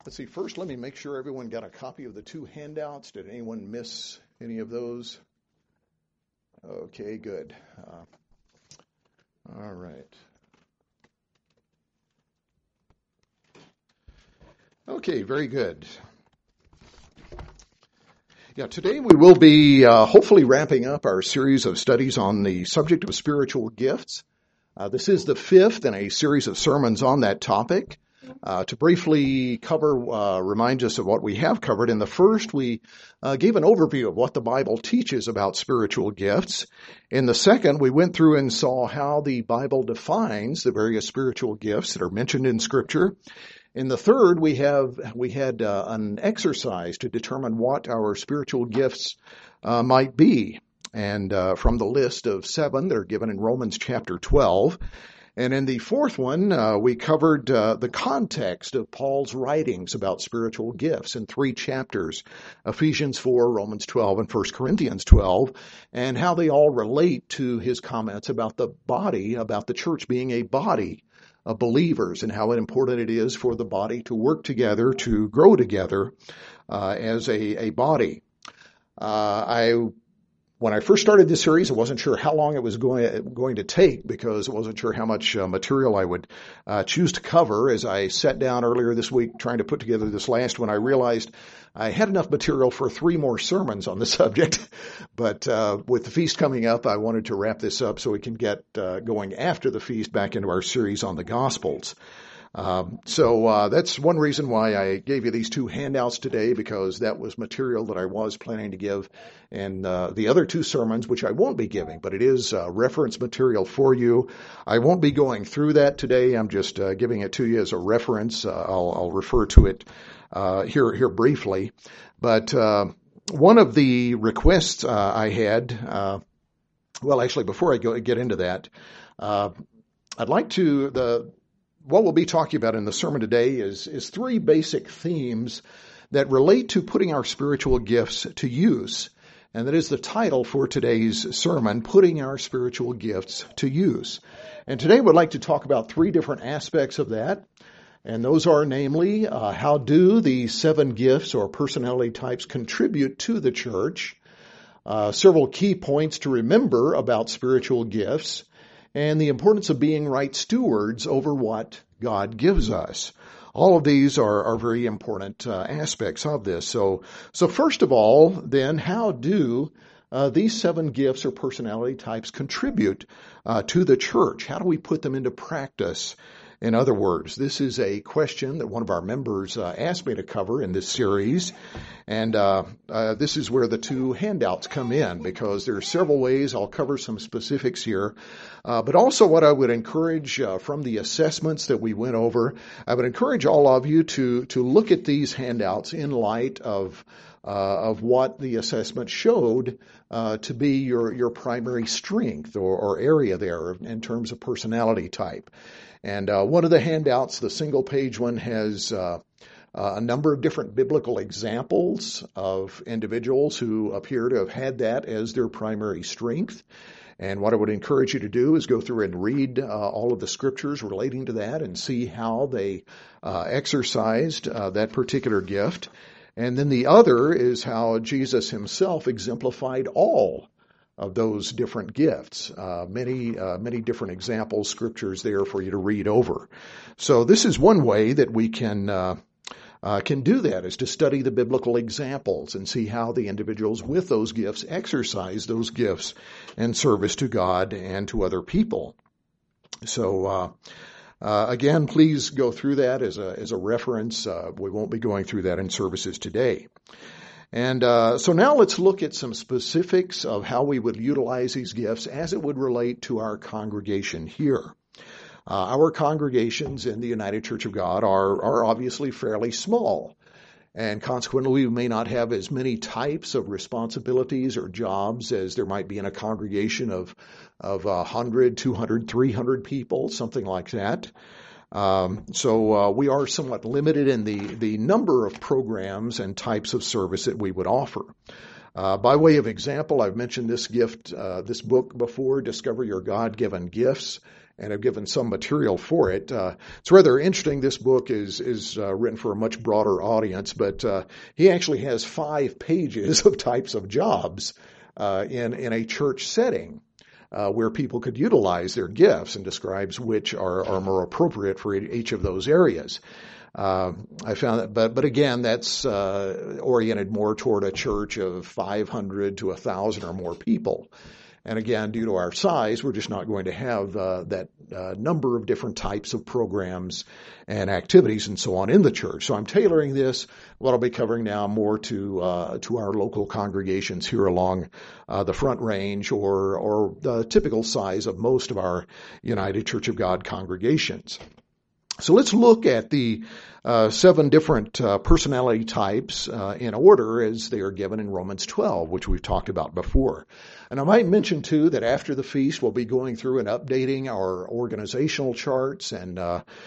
Let's see, first let me make sure everyone got a copy of the two handouts. Did anyone miss any of those? Okay, good. All right. Okay, very good. Yeah, today we will be hopefully wrapping up our series of studies on the subject of spiritual gifts. This is the fifth in a series of sermons on that topic. To briefly remind us of what we have covered. In the first, we gave an overview of what the Bible teaches about spiritual gifts. In the second, we went through and saw how the Bible defines the various spiritual gifts that are mentioned in Scripture. In the third, we had an exercise to determine what our spiritual gifts might be. And from the list of 7 that are given in Romans chapter 12. And in the fourth one, we covered the context of Paul's writings about spiritual gifts in 3 chapters, Ephesians 4, Romans 12, and 1 Corinthians 12, and how they all relate to his comments about the body, about the church being a body of believers, and how important it is for the body to work together, to grow together as a body. When I first started this series, I wasn't sure how long it was going to take because I wasn't sure how much material I would choose to cover. As I sat down earlier this week trying to put together this last one, I realized I had enough material for 3 more sermons on the subject. But with the feast coming up, I wanted to wrap this up so we can get going after the feast back into our series on the Gospels. So that's one reason why I gave you these 2 handouts today, because that was material that I was planning to give. And the other 2 sermons, which I won't be giving, but it is reference material for you. I won't be going through that today. I'm just giving it to you as a reference. I'll refer to it here briefly. But one of the requests I had, well, actually, before I get into that, I'd like to what we'll be talking about in the sermon today is 3 basic themes that relate to putting our spiritual gifts to use. And that is the title for today's sermon, Putting Our Spiritual Gifts to Use. And today we'd like to talk about 3 different aspects of that. And those are namely, how do the 7 gifts or personality types contribute to the church? Several key points to remember about spiritual gifts, and the importance of being right stewards over what God gives us. All of these are very important aspects of this. So first of all, then, how do these 7 gifts or personality types contribute to the church? How do we put them into practice? In other words, this is a question that one of our members asked me to cover in this series, and this is where the 2 handouts come in, because there are several ways. I'll cover some specifics here, but also what I would encourage from the assessments that we went over, I would encourage all of you to look at these handouts in light of what the assessment showed to be your primary strength or area there in terms of personality type. And one of the handouts, the single-page one, has a number of different biblical examples of individuals who appear to have had that as their primary strength. And what I would encourage you to do is go through and read all of the scriptures relating to that and see how they exercised that particular gift. And then the other is how Jesus himself exemplified all of those different gifts. Many different examples, scriptures there for you to read over. So this is one way that we can do that, is to study the biblical examples and see how the individuals with those gifts exercise those gifts in service to God and to other people. So again, please go through that as a reference. We won't be going through that in services today. And so now let's look at some specifics of how we would utilize these gifts as it would relate to our congregation here. Our congregations in the United Church of God are obviously fairly small, and consequently we may not have as many types of responsibilities or jobs as there might be in a congregation of 100, 200, 300 people, something like that. So we are somewhat limited in the number of programs and types of service that we would offer. By way of example, I've mentioned this book before, Discover Your God-Given Gifts. and have given some material for it. It's rather interesting. This book is written for a much broader audience, but he actually has 5 pages of types of jobs in a church setting. Where people could utilize their gifts, and describes which are more appropriate for each of those areas. I found that, but again, that's oriented more toward a church of 500 to 1,000 or more people. And again, due to our size, we're just not going to have that number of different types of programs and activities and so on in the church. So I'm tailoring this, what I'll be covering now, more to our local congregations here along the Front Range, or the typical size of most of our United Church of God congregations. So let's look at the 7 different personality types in order as they are given in Romans 12, which we've talked about before. And I might mention, too, that after the feast, we'll be going through and updating our organizational charts and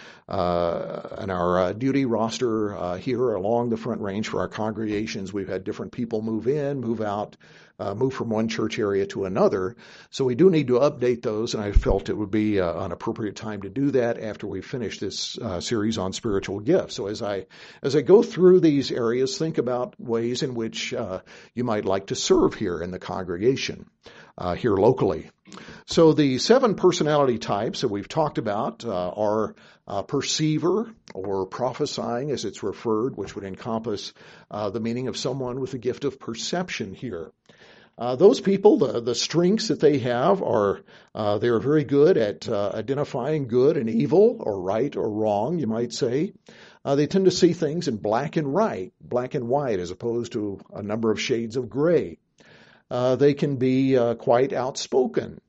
our duty roster here along the Front Range for our congregations. We've had different people move in, move out, move from one church area to another. So we do need to update those, and I felt it would be an appropriate time to do that after we finish this series on spiritual gifts. So as I go through these areas, think about ways in which you might like to serve here in the congregation, here locally. So the 7 personality types that we've talked about are perceiver, or prophesying as it's referred, which would encompass the meaning of someone with the gift of perception here. Those people, the strengths that they have are they are very good at identifying good and evil, or right or wrong, you might say. They tend to see things in black and white, as opposed to a number of shades of gray. They can be quite outspoken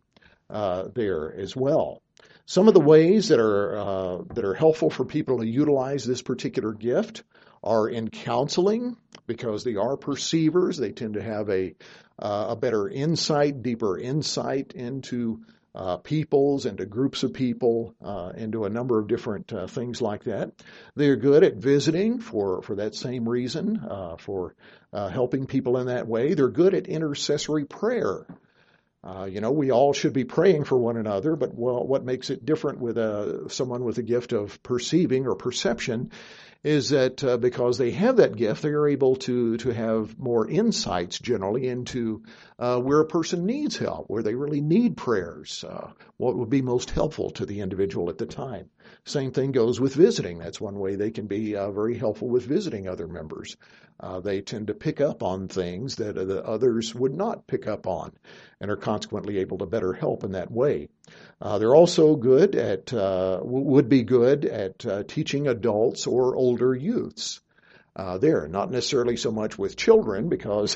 there as well. Some of the ways that are helpful for people to utilize this particular gift are in counseling, because they are perceivers. They tend to have a better insight, deeper insight into peoples, into groups of people, into a number of different things like that. They're good at visiting for that same reason, for helping people in that way. They're good at intercessory prayer. We all should be praying for one another, but what makes it different with someone with a gift of perceiving or perception is that because they have that gift, they are able to have more insights generally into where a person needs help, where they really need prayers, what would be most helpful to the individual at the time. Same thing goes with visiting. That's one way they can be very helpful with visiting other members. They tend to pick up on things that the others would not pick up on, and are consequently able to better help in that way. They're also good at, would be good at teaching adults or older youths. There, not necessarily so much with children, because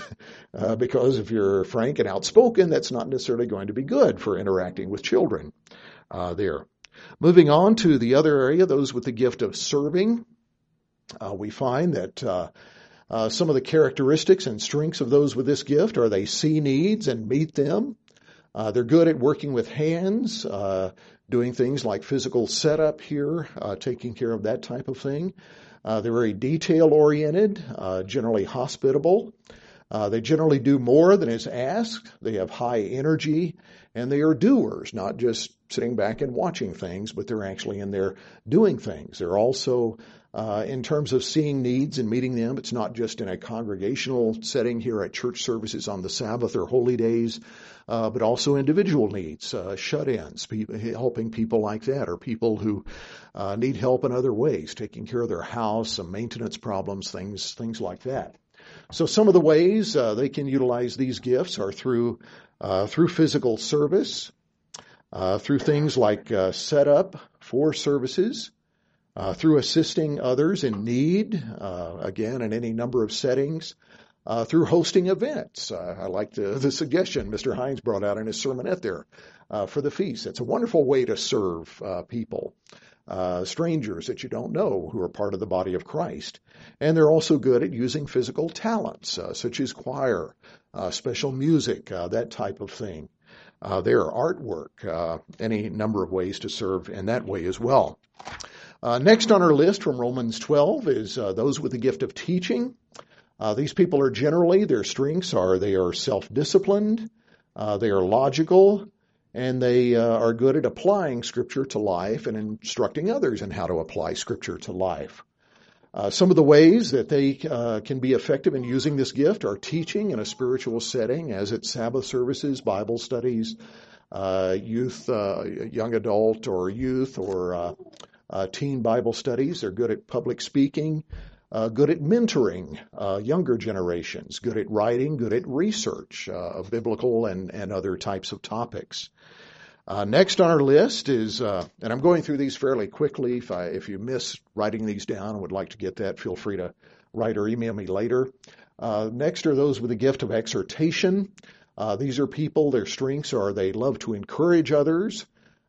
if you're frank and outspoken, that's not necessarily going to be good for interacting with children. There. Moving on to the other area, those with the gift of serving, we find that some of the characteristics and strengths of those with this gift are they see needs and meet them. They're good at working with hands, doing things like physical setup here, taking care of that type of thing. They're very detail-oriented, generally hospitable. They generally do more than is asked. They have high energy, and they are doers, not just sitting back and watching things, but they're actually in there doing things. They're also, in terms of seeing needs and meeting them, it's not just in a congregational setting here at church services on the Sabbath or holy days, but also individual needs, shut-ins, helping people like that, or people who need help in other ways, taking care of their house, some maintenance problems, things like that. So some of the ways they can utilize these gifts are through physical service, through things like setup for services, through assisting others in need, again, in any number of settings, through hosting events. I like the suggestion Mr. Hines brought out in his sermonette there for the feast. It's a wonderful way to serve people, strangers that you don't know who are part of the body of Christ. And they're also good at using physical talents, such as choir, special music, that type of thing. Their artwork, any number of ways to serve in that way as well. Next on our list from Romans 12 is those with the gift of teaching. These people are generally, their strengths are they are self-disciplined, they are logical, and they are good at applying Scripture to life and instructing others in how to apply Scripture to life. Some of the ways that they can be effective in using this gift are teaching in a spiritual setting, as at Sabbath services, Bible studies, youth, young adult or youth or teen Bible studies. They're good at public speaking, good at mentoring younger generations, good at writing, good at research of biblical and other types of topics. Next on our list is, and I'm going through these fairly quickly. If you miss writing these down and would like to get that, feel free to write or email me later. Next are those with the gift of exhortation. These are people, their strengths are they love to encourage others.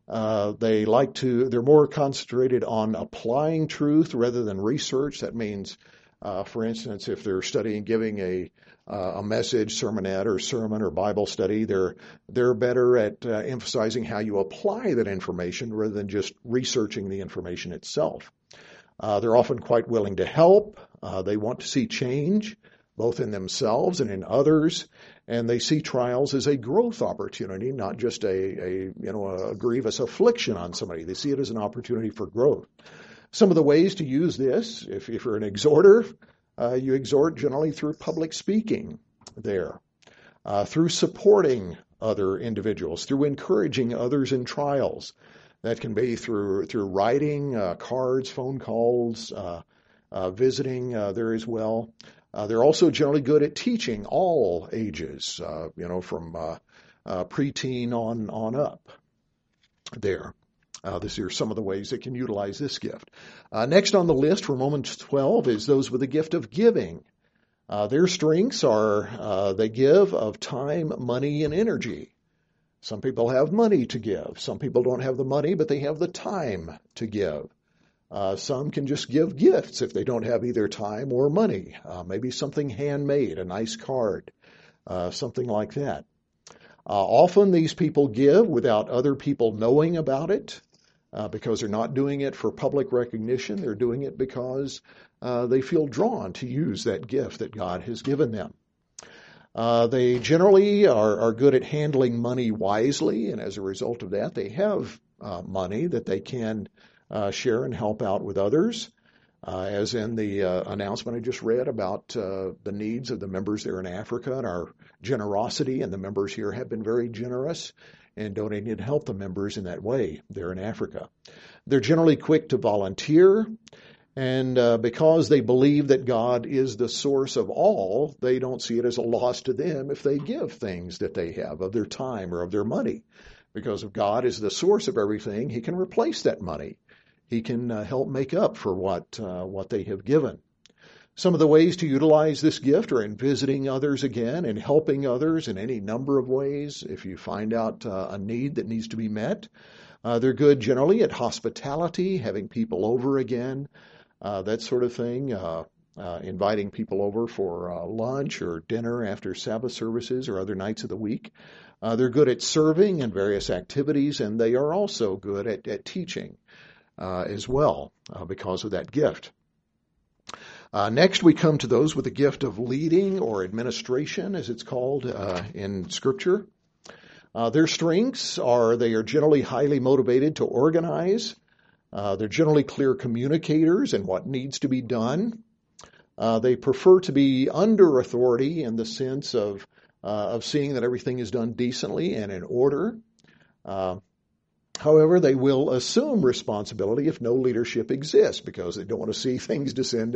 They're more concentrated on applying truth rather than research. That means, for instance, if they're studying, giving a message, sermonette or sermon or Bible study, they're better at emphasizing how you apply that information rather than just researching the information itself. They're often quite willing to help. They want to see change, both in themselves and in others, and they see trials as a growth opportunity, not just a grievous affliction on somebody. They see it as an opportunity for growth. Some of the ways to use this, if you're an exhorter, you exhort generally through public speaking there, through supporting other individuals, through encouraging others in trials. That can be through writing, cards, phone calls, visiting there as well. They're also generally good at teaching all ages, from preteen on up there. These are some of the ways they can utilize this gift. Next on the list for Romans 12 is those with the gift of giving. Their strengths are they give of time, money, and energy. Some people have money to give. Some people don't have the money, but they have the time to give. Some can just give gifts if they don't have either time or money. Maybe something handmade, a nice card, something like that. Often these people give without other people knowing about it because they're not doing it for public recognition. They're doing it because they feel drawn to use that gift that God has given them. They generally are good at handling money wisely, and as a result of that, they have money that they can share and help out with others, as in the announcement I just read about the needs of the members there in Africa and our generosity, and the members here have been very generous and donating to help the members in that way there in Africa. They're generally quick to volunteer, and because they believe that God is the source of all, they don't see it as a loss to them if they give things that they have of their time or of their money. Because if God is the source of everything, He can replace that money. He can help make up for what they have given. Some of the ways to utilize this gift are in visiting others again and helping others in any number of ways. If you find out a need that needs to be met, they're good generally at hospitality, having people over again, that sort of thing, inviting people over for lunch or dinner after Sabbath services or other nights of the week. They're good at serving in various activities, and they are also good at teaching as well because of that gift. Next, we come to those with the gift of leading or administration, as it's called in Scripture. Their strengths are they are generally highly motivated to organize. They're generally clear communicators in what needs to be done. They prefer to be under authority in the sense of seeing that everything is done decently and in order. However, they will assume responsibility if no leadership exists because they don't want to see things descend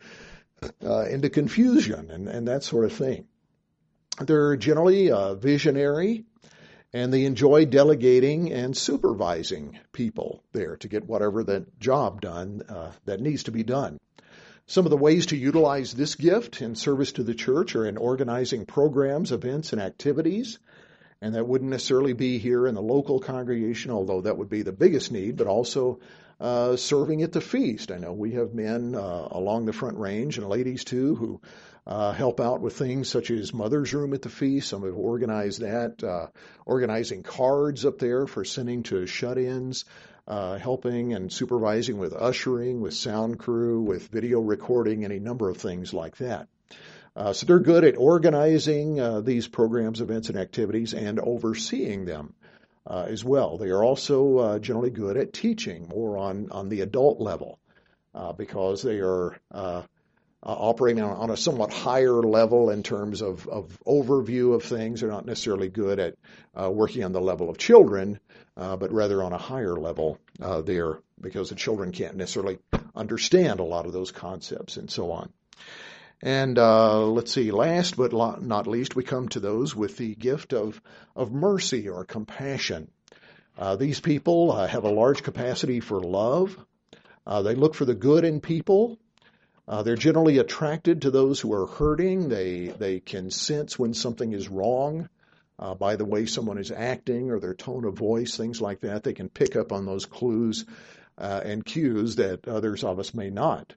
into confusion and that sort of thing. They're generally visionary, and they enjoy delegating and supervising people there to get whatever that job done that needs to be done. Some of the ways to utilize this gift in service to the church are in organizing programs, events, and activities. And that wouldn't necessarily be here in the local congregation, although that would be the biggest need, but also serving at the feast. I know we have men along the Front Range and ladies too who help out with things such as Mother's Room at the feast. Some have organized that, organizing cards up there for sending to shut-ins, helping and supervising with ushering, with sound crew, with video recording, any number of things like that. So they're good at organizing these programs, events, and activities and overseeing them as well. They are also generally good at teaching more on the adult level because they are operating on a somewhat higher level in terms of overview of things. They're not necessarily good at working on the level of children, but rather on a higher level there, because the children can't necessarily understand a lot of those concepts and so on. And let's see, last but not least, we come to those with the gift of mercy or compassion. These people have a large capacity for love. They look for the good in people. They're generally attracted to those who are hurting. They can sense when something is wrong by the way someone is acting or their tone of voice, things like that. They can pick up on those clues and cues that others of us may not.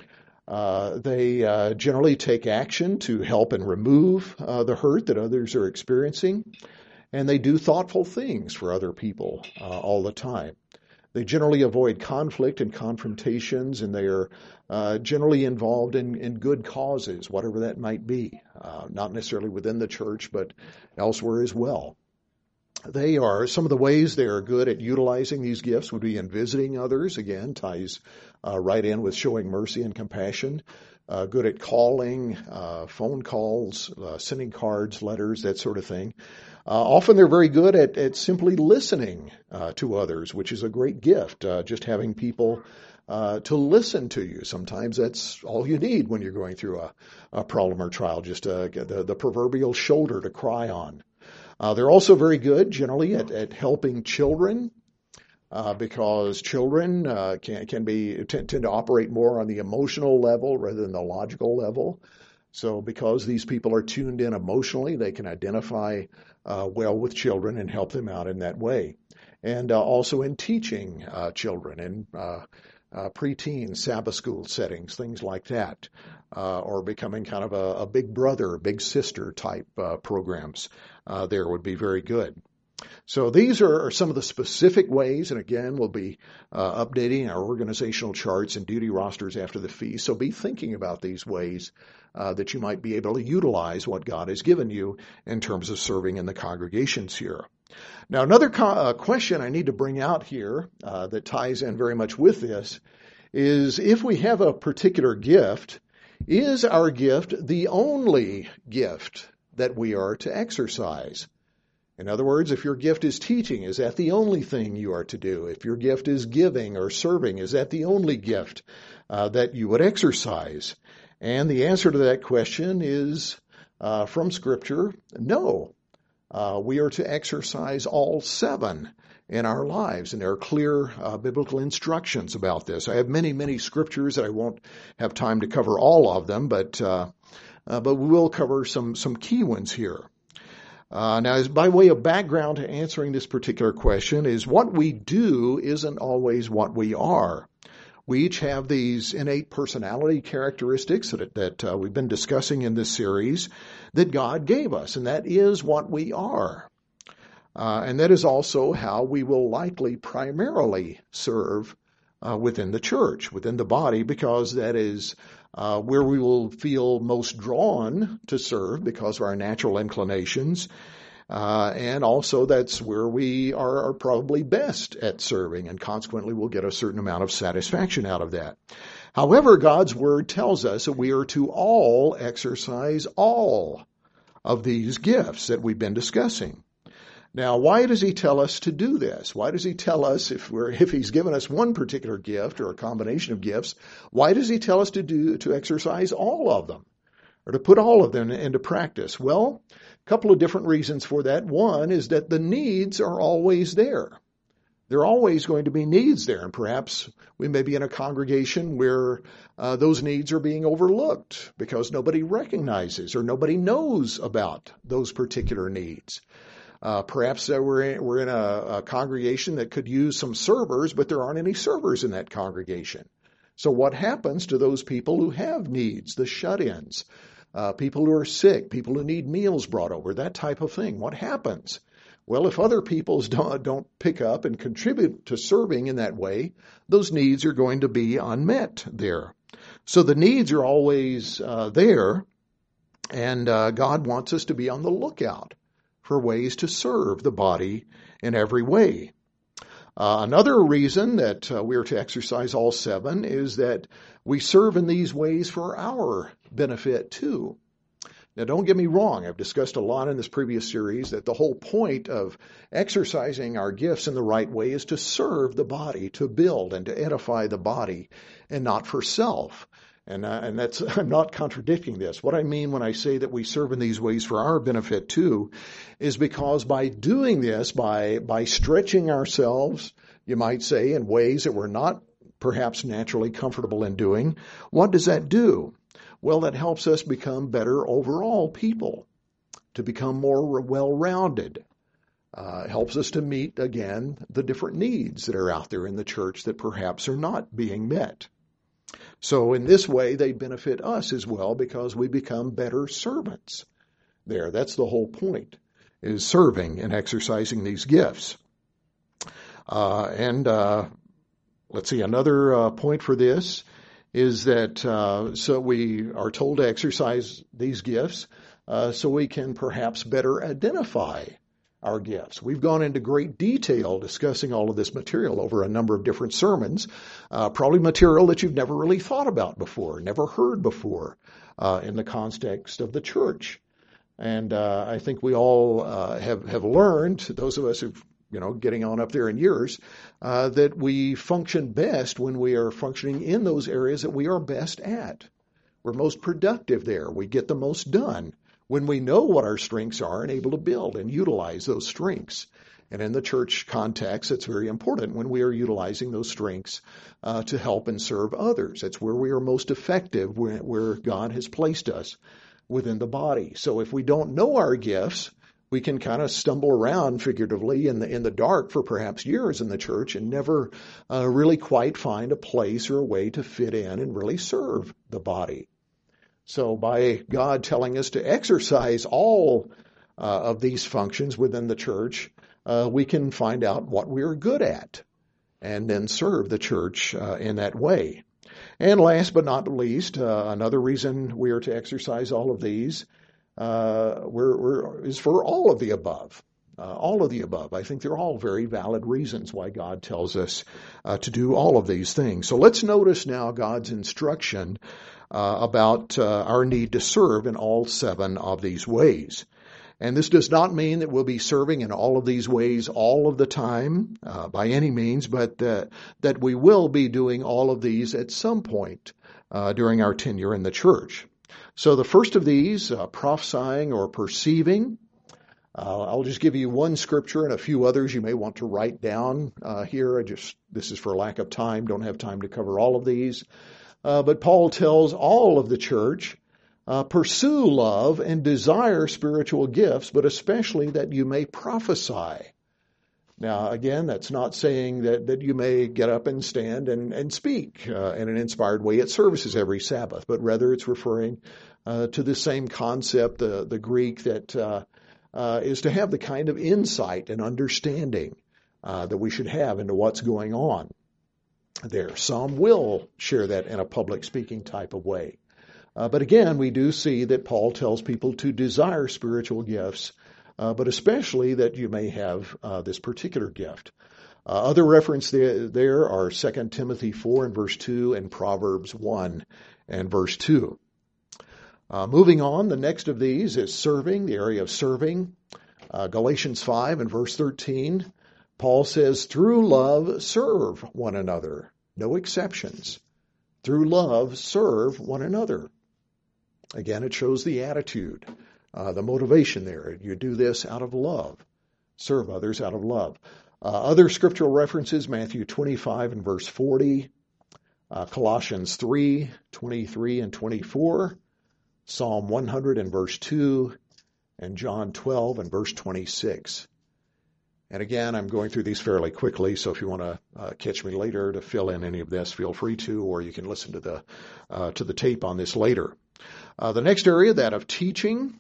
They generally take action to help and remove the hurt that others are experiencing, and they do thoughtful things for other people all the time. They generally avoid conflict and confrontations, and they are generally involved in good causes, whatever that might be, not necessarily within the church, but elsewhere as well. Some of the ways they are good at utilizing these gifts would be in visiting others, again, ties right in with showing mercy and compassion. Good at calling, phone calls, sending cards, letters, that sort of thing. Often they're very good at simply listening to others, which is a great gift, just having people to listen to you. Sometimes that's all you need when you're going through a problem or trial, just the proverbial shoulder to cry on. They're also very good generally at helping children because children tend to operate more on the emotional level rather than the logical level. So because these people are tuned in emotionally, they can identify well with children and help them out in that way. And also in teaching children in preteen, Sabbath school settings, things like that, or becoming kind of a big brother, big sister type programs there would be very good. So these are some of the specific ways, and again, we'll be updating our organizational charts and duty rosters after the feast. So be thinking about these ways that you might be able to utilize what God has given you in terms of serving in the congregations here. Now, another question I need to bring out here that ties in very much with this is if we have a particular gift, is our gift the only gift that we are to exercise? In other words, if your gift is teaching, is that the only thing you are to do? If your gift is giving or serving, is that the only gift that you would exercise? And the answer to that question is, from Scripture, no. We are to exercise all 7 in our lives, and there are clear biblical instructions about this. I have many, many scriptures that I won't have time to cover all of them, but we will cover some key ones here. Now, as by way of background to answering this particular question is what we do isn't always what we are. We each have these innate personality characteristics that we've been discussing in this series that God gave us, and that is what we are. And that is also how we will likely primarily serve within the church, within the body, because that is where we will feel most drawn to serve because of our natural inclinations. And also that's where we are probably best at serving, and consequently we'll get a certain amount of satisfaction out of that. However, God's Word tells us that we are to all exercise all of these gifts that we've been discussing. Now, why does He tell us to do this? Why does He tell us if He's given us one particular gift or a combination of gifts, why does He tell us to exercise all of them or to put all of them into practice? Well, a couple of different reasons for that. One is that the needs are always there. There are always going to be needs there, and perhaps we may be in a congregation where those needs are being overlooked because nobody recognizes or nobody knows about those particular needs. Perhaps we're in a congregation that could use some servers, but there aren't any servers in that congregation. So what happens to those people who have needs, the shut-ins, people who are sick, people who need meals brought over, that type of thing? What happens? Well, if other people don't pick up and contribute to serving in that way, those needs are going to be unmet there. So the needs are always there, and God wants us to be on the lookout for ways to serve the body in every way. Another reason that we are to exercise all 7 is that we serve in these ways for our benefit too. Now, don't get me wrong. I've discussed a lot in this previous series that the whole point of exercising our gifts in the right way is to serve the body, to build and to edify the body, and not for self. And that's, I'm not contradicting this. What I mean when I say that we serve in these ways for our benefit too is because by doing this, by stretching ourselves, you might say, in ways that we're not perhaps naturally comfortable in doing, what does that do? Well, that helps us become better overall people, to become more well-rounded. Helps us to meet, again, the different needs that are out there in the church that perhaps are not being met. So in this way, they benefit us as well because we become better servants. That's the whole point, is serving and exercising these gifts. Let's see, another point for this is that so we are told to exercise these gifts so we can perhaps better identify our gifts. We've gone into great detail discussing all of this material over a number of different sermons, probably material that you've never really thought about before, never heard before in the context of the church. And I think we all have learned, those of us who've getting on up there in years, that we function best when we are functioning in those areas that we are best at. We're most productive there. We get the most done when we know what our strengths are and able to build and utilize those strengths. And in the church context, it's very important when we are utilizing those strengths to help and serve others. That's where we are most effective, where God has placed us within the body. So if we don't know our gifts, we can kind of stumble around figuratively in the dark for perhaps years in the church and never really quite find a place or a way to fit in and really serve the body. So by God telling us to exercise all of these functions within the church, we can find out what we are good at and then serve the church in that way. And last but not least, another reason we are to exercise all of these is for all of the above. All of the above. I think they're all very valid reasons why God tells us to do all of these things. So let's notice now God's instruction about our need to serve in all 7 of these ways. And this does not mean that we'll be serving in all of these ways all of the time by any means, but that we will be doing all of these at some point during our tenure in the church. So the first of these, prophesying or perceiving, I'll just give you one scripture and a few others you may want to write down here. This is for lack of time, don't have time to cover all of these. But Paul tells all of the church, pursue love and desire spiritual gifts, but especially that you may prophesy. Now, again, that's not saying that you may get up and stand and speak in an inspired way at services every Sabbath, but rather it's referring to the same concept, the Greek, that is to have the kind of insight and understanding that we should have into what's going on there. Some will share that in a public speaking type of way. But again, we do see that Paul tells people to desire spiritual gifts, but especially that you may have this particular gift. Other reference there are 2 Timothy 4 and verse 2 and Proverbs 1 and verse 2. Moving on, the next of these is serving, the area of serving. Galatians 5 and verse 13, Paul says, through love serve one another. No exceptions. Through love serve one another. Again, it shows the attitude, the motivation there. You do this out of love. Serve others out of love. Other scriptural references, Matthew 25 and verse 40, Colossians 3, 23 and 24, Psalm 100 and verse 2, and John 12 and verse 26. And again, I'm going through these fairly quickly, so if you want to catch me later to fill in any of this, feel free to, or you can listen to the tape on this later. The next area, that of teaching,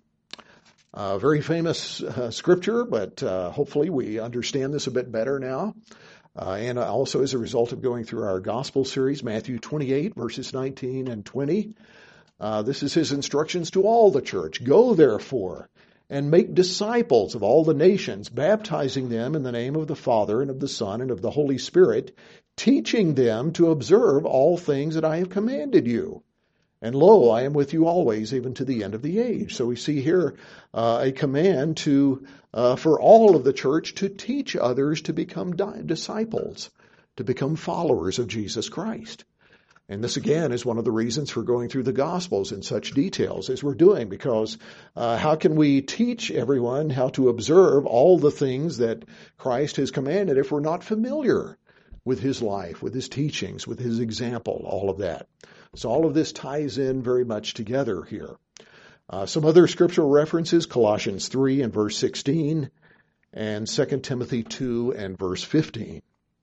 very famous scripture, but hopefully we understand this a bit better now. And also as a result of going through our gospel series, Matthew 28, verses 19 and 20. This is his instructions to all the church. Go, therefore, and make disciples of all the nations, baptizing them in the name of the Father and of the Son and of the Holy Spirit, teaching them to observe all things that I have commanded you. And lo, I am with you always, even to the end of the age. So we see here a command for all of the church to teach others to become disciples, to become followers of Jesus Christ. And this, again, is one of the reasons for going through the Gospels in such details as we're doing, because how can we teach everyone how to observe all the things that Christ has commanded if we're not familiar with his life, with his teachings, with his example, all of that? So all of this ties in very much together here. Some other scriptural references, Colossians 3 and verse 16, and 2 Timothy 2 and verse 15.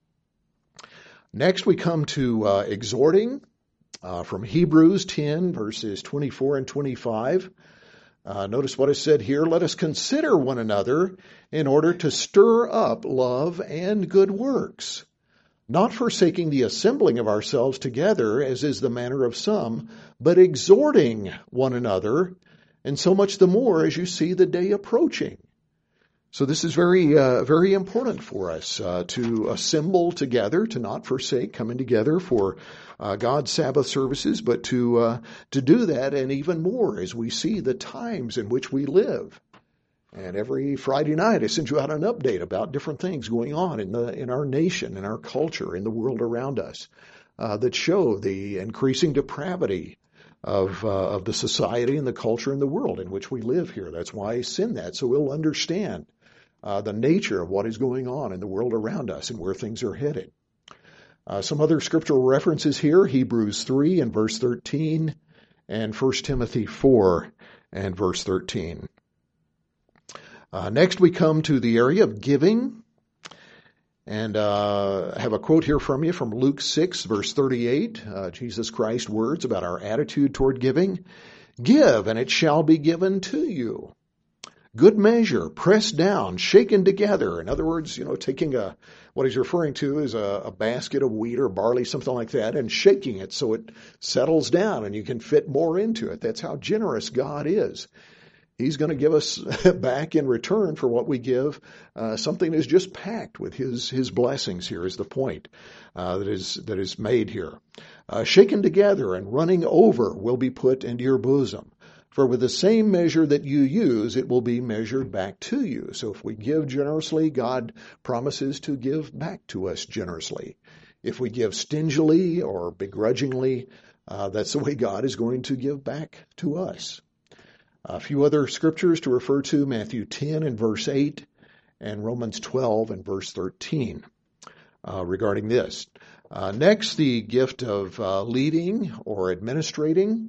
Next, we come to exhorting from Hebrews 10, verses 24 and 25. Notice what is said here. Let us consider one another in order to stir up love and good works, not forsaking the assembling of ourselves together, as is the manner of some, but exhorting one another, and so much the more as you see the day approaching. So this is very important for us to assemble together, to not forsake coming together for God's Sabbath services, but to do that and even more as we see the times in which we live. And every Friday night I send you out an update about different things going on in our nation, in our culture, in the world around us that show the increasing depravity of the society and the culture and the world in which we live here. That's why I send that, so we'll understand the nature of what is going on in the world around us and where things are headed. Some other scriptural references here, Hebrews 3 and verse 13, and 1 Timothy 4 and verse 13. Next we come to the area of giving, and I have a quote here from you from Luke 6 verse 38, Jesus Christ's words about our attitude toward giving. Give, and it shall be given to you. Good measure, pressed down, shaken together. In other words, taking what he's referring to is a basket of wheat or barley, something like that, and shaking it so it settles down and you can fit more into it. That's how generous God is. He's going to give us back in return for what we give. Something that is just packed with his blessings here is the point that is made here. Shaken together and running over will be put into your bosom. For with the same measure that you use, it will be measured back to you. So if we give generously, God promises to give back to us generously. If we give stingily or begrudgingly, that's the way God is going to give back to us. A few other scriptures to refer to, Matthew 10 and verse 8 and Romans 12 and verse 13 regarding this. Next, the gift of leading or administrating.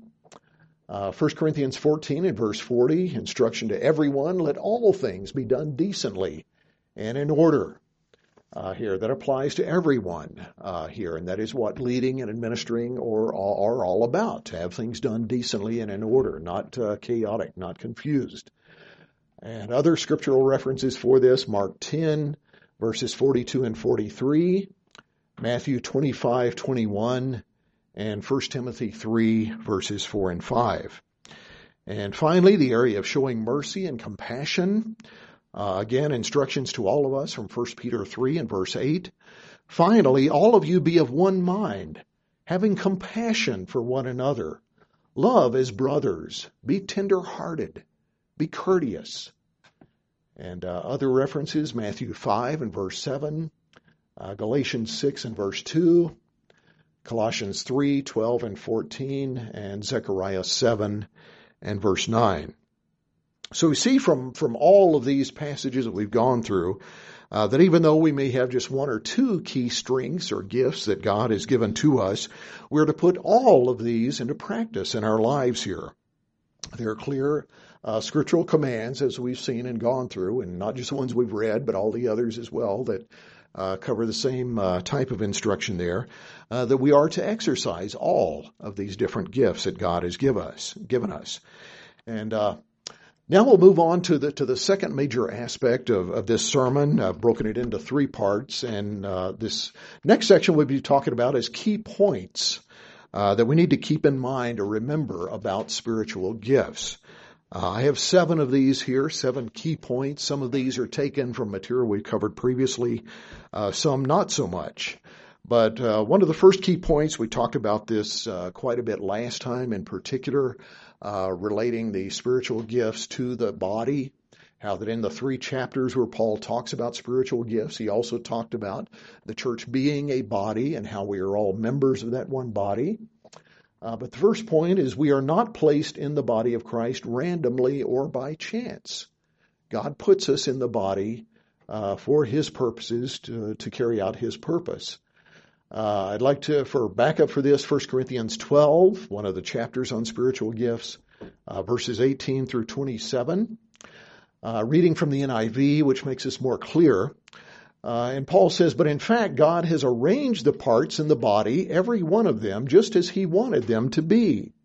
1 Corinthians 14 and verse 40, instruction to everyone, let all things be done decently and in order. Here, that applies to everyone here, and that is what leading and administering are all about, to have things done decently and in order, not chaotic, not confused. And other scriptural references for this, Mark 10, verses 42 and 43, Matthew 25:21, and 1 Timothy 3, verses 4 and 5. And finally, the area of showing mercy and compassion. Again, instructions to all of us from 1 Peter 3 and verse 8. Finally, all of you be of one mind, having compassion for one another. Love as brothers. Be tender-hearted. Be courteous. And other references, Matthew 5 and verse 7, Galatians 6 and verse 2, Colossians 3, 12 and 14, and Zechariah 7 and verse 9. So we see from all of these passages that we've gone through that even though we may have just one or two key strengths or gifts that God has given to us, we're to put all of these into practice in our lives here. There are clear scriptural commands, as we've seen and gone through, and not just the ones we've read, but all the others as well that cover the same type of instruction there, that we are to exercise all of these different gifts that God has given us. And now we'll move on to the second major aspect of this sermon. I've broken it into three parts, and this next section we'll be talking about is key points that we need to keep in mind or remember about spiritual gifts. I have 7 of these here, 7 key points. Some of these are taken from material we've covered previously, some not so much. But one of the first key points, we talked about this quite a bit last time, in particular, relating the spiritual gifts to the body, how that in the 3 chapters where Paul talks about spiritual gifts, he also talked about the church being a body and how we are all members of that one body. But the first point is we are not placed in the body of Christ randomly or by chance. God puts us in the body for His purposes, to carry out His purpose. I'd like to, for backup for this, 1 Corinthians 12, one of the chapters on spiritual gifts, verses 18 through 27. Reading from the NIV, which makes this more clear. And Paul says, but in fact, God has arranged the parts in the body, every one of them, just as He wanted them to be.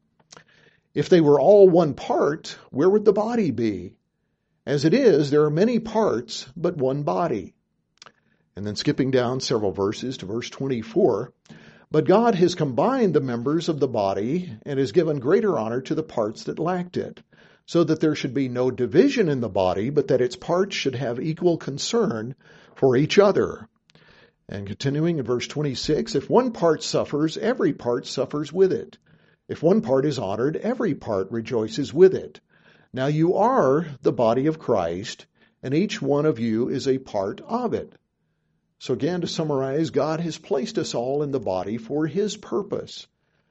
If they were all one part, where would the body be? As it is, there are many parts, but one body. And then skipping down several verses to verse 24, but God has combined the members of the body and has given greater honor to the parts that lacked it, so that there should be no division in the body, but that its parts should have equal concern for each other. And continuing in verse 26, if one part suffers, every part suffers with it. If one part is honored, every part rejoices with it. Now you are the body of Christ, and each one of you is a part of it. So again, to summarize, God has placed us all in the body for His purpose.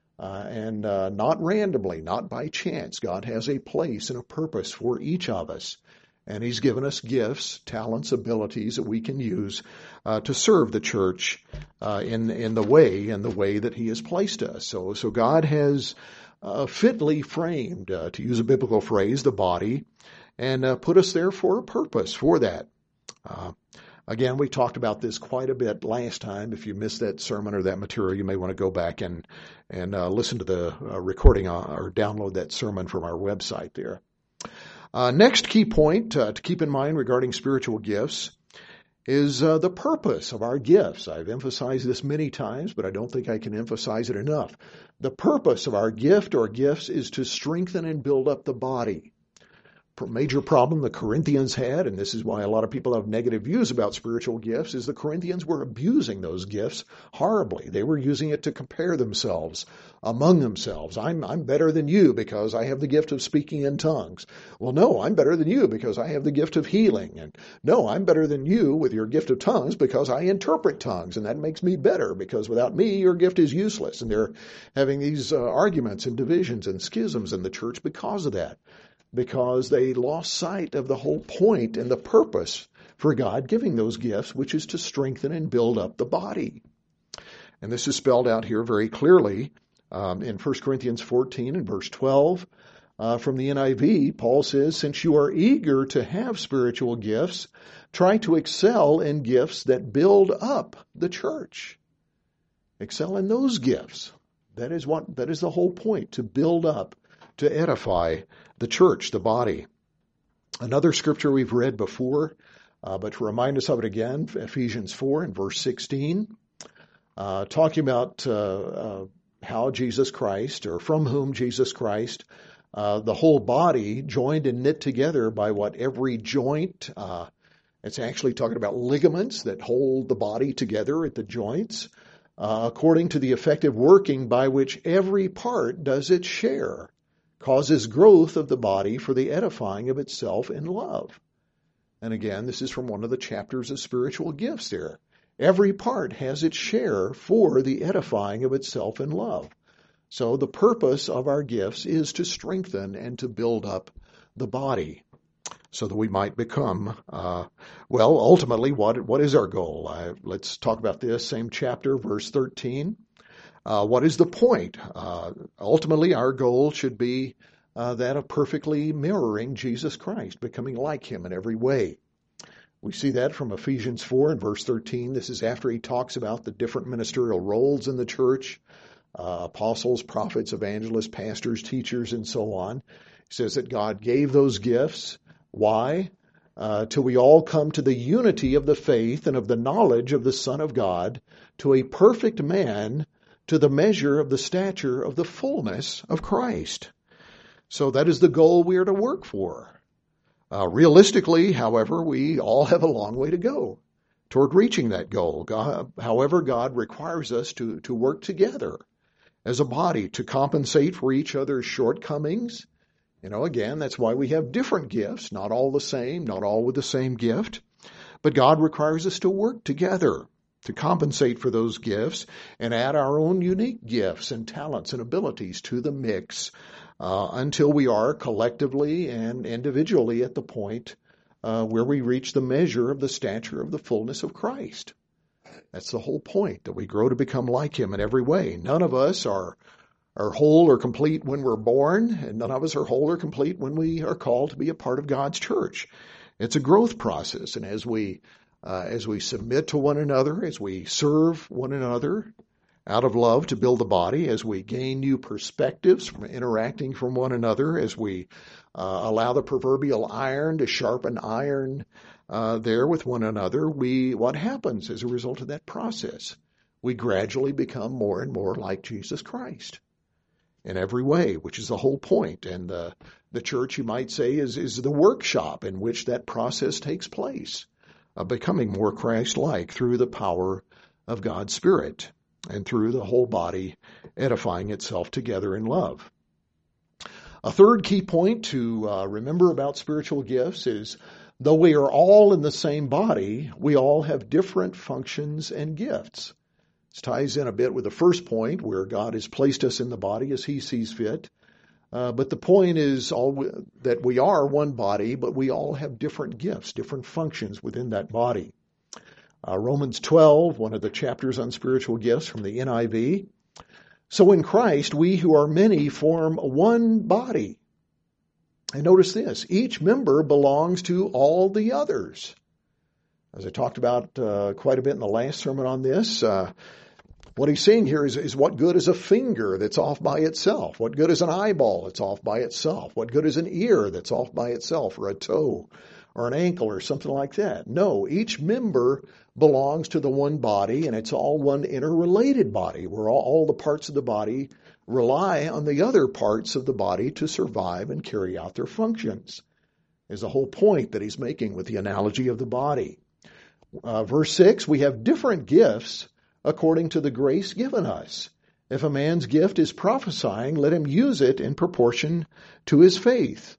And not randomly, not by chance. God has a place and a purpose for each of us. And He's given us gifts, talents, abilities that we can use to serve the church in the way that He has placed us. So God has fitly framed, to use a biblical phrase, the body, and put us there for a purpose for that. Again, we talked about this quite a bit last time. If you missed that sermon or that material, you may want to go back and listen to the recording or download that sermon from our website there. Next key point to keep in mind regarding spiritual gifts is the purpose of our gifts. I've emphasized this many times, but I don't think I can emphasize it enough. The purpose of our gift or gifts is to strengthen and build up the body. Major problem the Corinthians had, and this is why a lot of people have negative views about spiritual gifts, is the Corinthians were abusing those gifts horribly. They were using it to compare themselves among themselves. I'm better than you because I have the gift of speaking in tongues. Well, no, I'm better than you because I have the gift of healing. And no, I'm better than you with your gift of tongues because I interpret tongues, and that makes me better because without me, your gift is useless. And they're having these arguments and divisions and schisms in the church because of that. Because they lost sight of the whole point and the purpose for God giving those gifts, which is to strengthen and build up the body. And this is spelled out here very clearly in 1 Corinthians 14 and verse 12. From the NIV, Paul says, since you are eager to have spiritual gifts, try to excel in gifts that build up the church. Excel in those gifts. That is the whole point, to build up, to edify the church, the body. Another scripture we've read before, but to remind us of it again, Ephesians 4 and verse 16, talking about how Jesus Christ, or from whom Jesus Christ, the whole body joined and knit together by what every joint, it's actually talking about ligaments that hold the body together at the joints, according to the effective working by which every part does its share, causes growth of the body for the edifying of itself in love. And again, this is from one of the chapters of spiritual gifts there. Every part has its share for the edifying of itself in love. So the purpose of our gifts is to strengthen and to build up the body so that we might become, ultimately, what is our goal? Let's talk about this, same chapter, verse 13. What is the point? Ultimately, our goal should be that of perfectly mirroring Jesus Christ, becoming like Him in every way. We see that from Ephesians 4 and verse 13. This is after he talks about the different ministerial roles in the church, apostles, prophets, evangelists, pastors, teachers, and so on. He says that God gave those gifts. Why? Till we all come to the unity of the faith and of the knowledge of the Son of God, to a perfect man, to the measure of the stature of the fullness of Christ. So that is the goal we are to work for. Realistically, however, we all have a long way to go toward reaching that goal. However, God requires us to work together as a body to compensate for each other's shortcomings. Again, that's why we have different gifts, not all the same, not all with the same gift. But God requires us to work together to compensate for those gifts and add our own unique gifts and talents and abilities to the mix until we are collectively and individually at the point where we reach the measure of the stature of the fullness of Christ. That's the whole point, that we grow to become like Him in every way. None of us are whole or complete when we're born, and none of us are whole or complete when we are called to be a part of God's church. It's a growth process, and as we submit to one another, as we serve one another out of love to build the body, as we gain new perspectives from interacting from one another, as we allow the proverbial iron to sharpen iron there with one another, what happens as a result of that process? We gradually become more and more like Jesus Christ in every way, which is the whole point. And the church, you might say, is the workshop in which that process takes place, becoming more Christ-like through the power of God's Spirit and through the whole body edifying itself together in love. A third key point to remember about spiritual gifts is, though we are all in the same body, we all have different functions and gifts. This ties in a bit with the first point, where God has placed us in the body as He sees fit. But the point is that we are one body, but we all have different gifts, different functions within that body. Romans 12, one of the chapters on spiritual gifts from the NIV. So in Christ, we who are many form one body. And notice this, each member belongs to all the others. As I talked about quite a bit in the last sermon on this, what he's saying here is what good is a finger that's off by itself? What good is an eyeball that's off by itself? What good is an ear that's off by itself, or a toe, or an ankle, or something like that? No, each member belongs to the one body, and it's all one interrelated body, where all the parts of the body rely on the other parts of the body to survive and carry out their functions, is the whole point that he's making with the analogy of the body. Verse 6, we have different gifts according to the grace given us. If a man's gift is prophesying, let him use it in proportion to his faith.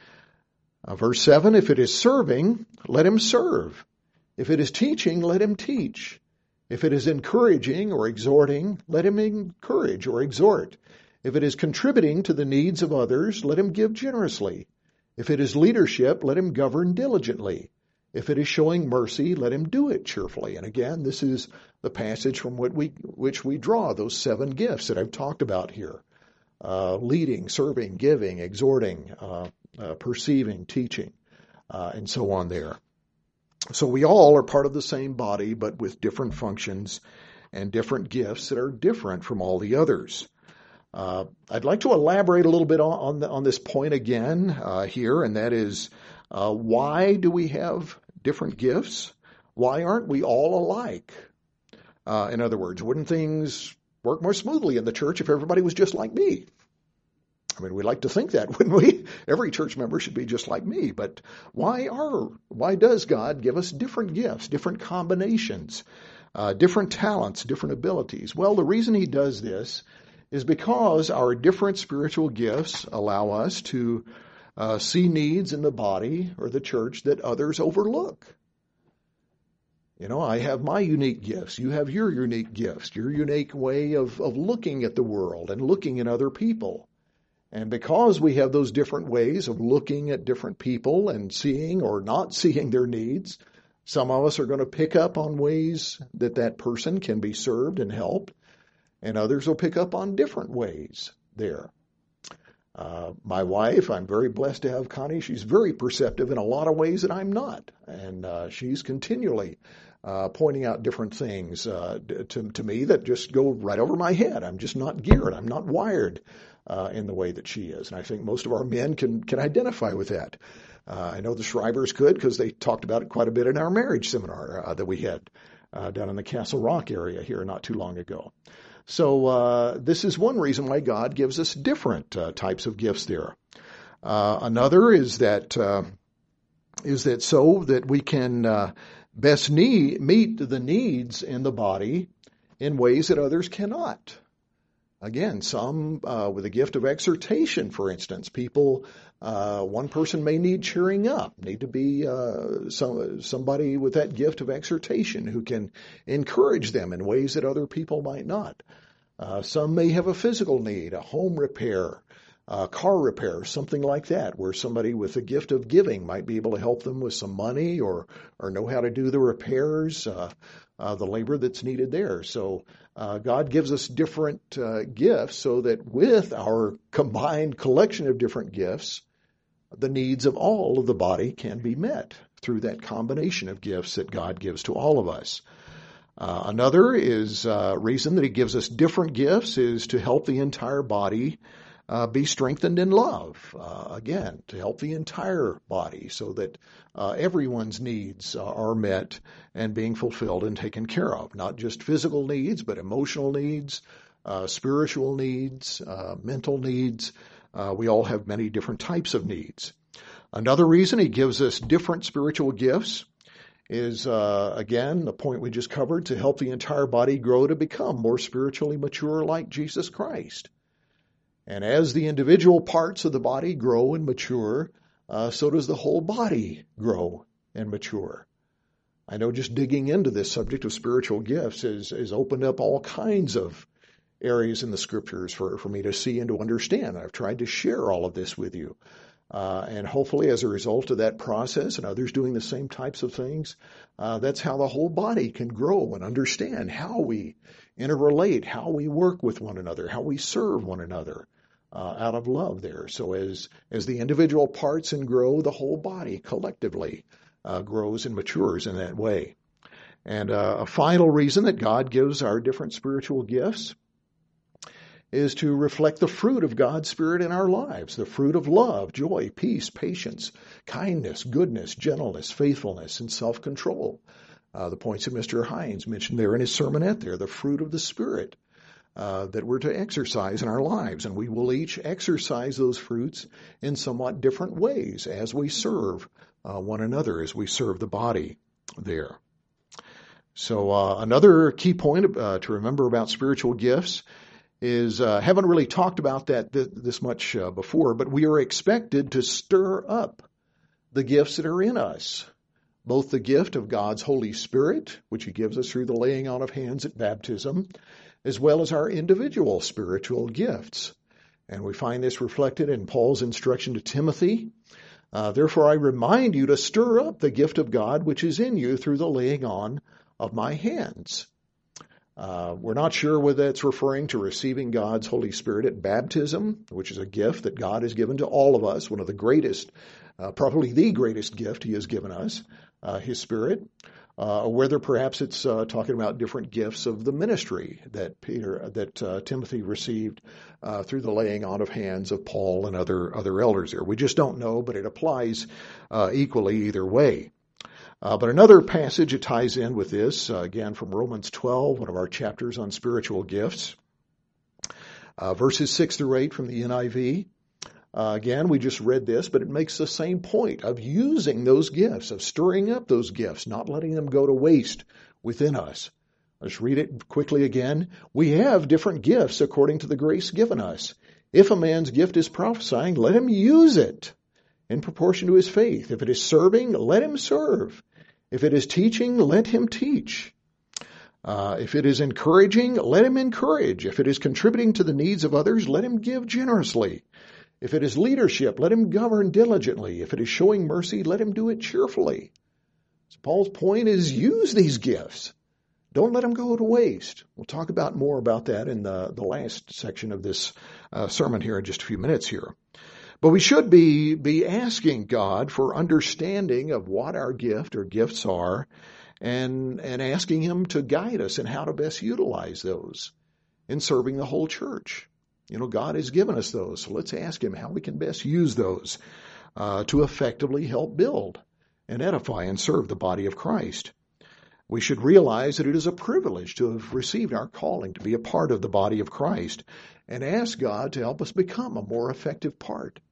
Verse 7, if it is serving, let him serve. If it is teaching, let him teach. If it is encouraging or exhorting, let him encourage or exhort. If it is contributing to the needs of others, let him give generously. If it is leadership, let him govern diligently. If it is showing mercy, let him do it cheerfully. And again, this is the passage from which we draw those 7 gifts that I've talked about here. Leading, serving, giving, exhorting, perceiving, teaching, and so on there. So we all are part of the same body, but with different functions and different gifts that are different from all the others. I'd like to elaborate a little bit on this point again here, and that is, why do we have different gifts? Why aren't we all alike? In other words, wouldn't things work more smoothly in the church if everybody was just like me? I mean, we like to think that, wouldn't we? Every church member should be just like me. But why does God give us different gifts, different combinations, different talents, different abilities? Well, the reason He does this is because our different spiritual gifts allow us to see needs in the body or the church that others overlook. I have my unique gifts. You have your unique gifts, your unique way of looking at the world and looking at other people. And because we have those different ways of looking at different people and seeing or not seeing their needs, some of us are going to pick up on ways that person can be served and helped, and others will pick up on different ways there. My wife, I'm very blessed to have Connie. She's very perceptive in a lot of ways that I'm not, and she's continually pointing out different things to me that just go right over my head. I'm just not geared. I'm not wired in the way that she is. And I think most of our men can identify with that. I know the Schreibers could, because they talked about it quite a bit in our marriage seminar that we had down in the Castle Rock area here not too long ago. So this is one reason why God gives us different types of gifts there. Another is that so that we can best meet the needs in the body in ways that others cannot. Again, some with a gift of exhortation, for instance, one person may need cheering up, need to be somebody with that gift of exhortation who can encourage them in ways that other people might not. Some may have a physical need, a home repair, car repair, something like that, where somebody with a gift of giving might be able to help them with some money or know how to do the repairs, the labor that's needed there. So God gives us different gifts so that with our combined collection of different gifts, the needs of all of the body can be met through that combination of gifts that God gives to all of us. Another is reason that He gives us different gifts is to help the entire body be strengthened in love. Again, to help the entire body so that everyone's needs are met and being fulfilled and taken care of. Not just physical needs, but emotional needs, spiritual needs, mental needs. We all have many different types of needs. Another reason He gives us different spiritual gifts is, again, the point we just covered, to help the entire body grow to become more spiritually mature like Jesus Christ. And as the individual parts of the body grow and mature, so does the whole body grow and mature. I know just digging into this subject of spiritual gifts has opened up all kinds of areas in the Scriptures for me to see and to understand. I've tried to share all of this with you. And hopefully as a result of that process and others doing the same types of things, that's how the whole body can grow and understand how we interrelate, how we work with one another, how we serve one another out of love there. So as the individual parts and grow, the whole body collectively grows and matures in that way. And a final reason that God gives our different spiritual gifts is to reflect the fruit of God's Spirit in our lives, the fruit of love, joy, peace, patience, kindness, goodness, gentleness, faithfulness, and self-control. The points that Mr. Hines mentioned there in his sermonette there, the fruit of the Spirit that we're to exercise in our lives. And we will each exercise those fruits in somewhat different ways as we serve one another, as we serve the body there. So another key point to remember about spiritual gifts is, haven't really talked about that this much before, but we are expected to stir up the gifts that are in us, both the gift of God's Holy Spirit, which He gives us through the laying on of hands at baptism, as well as our individual spiritual gifts. And we find this reflected in Paul's instruction to Timothy. Therefore, I remind you to stir up the gift of God which is in you through the laying on of my hands. We're not sure whether that's referring to receiving God's Holy Spirit at baptism, which is a gift that God has given to all of us, one of the greatest, probably the greatest gift He has given us, His Spirit, or whether perhaps it's talking about different gifts of the ministry that Timothy received through the laying on of hands of Paul and other elders there. We just don't know, but it applies equally either way. But another passage that ties in with this, again from Romans 12, one of our chapters on spiritual gifts, verses 6 through 8 from the NIV. Again, we just read this, but it makes the same point of using those gifts, of stirring up those gifts, not letting them go to waste within us. Let's read it quickly again. We have different gifts according to the grace given us. If a man's gift is prophesying, let him use it in proportion to his faith. If it is serving, let him serve. If it is teaching, let him teach. If it is encouraging, let him encourage. If it is contributing to the needs of others, let him give generously. If it is leadership, let him govern diligently. If it is showing mercy, let him do it cheerfully. So Paul's point is use these gifts. Don't let them go to waste. We'll talk about more about that in the last section of this sermon here in just a few minutes here. But we should be asking God for understanding of what our gift or gifts are and asking Him to guide us in how to best utilize those in serving the whole church. You know, God has given us those, so let's ask Him how we can best use those to effectively help build and edify and serve the body of Christ. We should realize that it is a privilege to have received our calling to be a part of the body of Christ and ask God to help us become a more effective part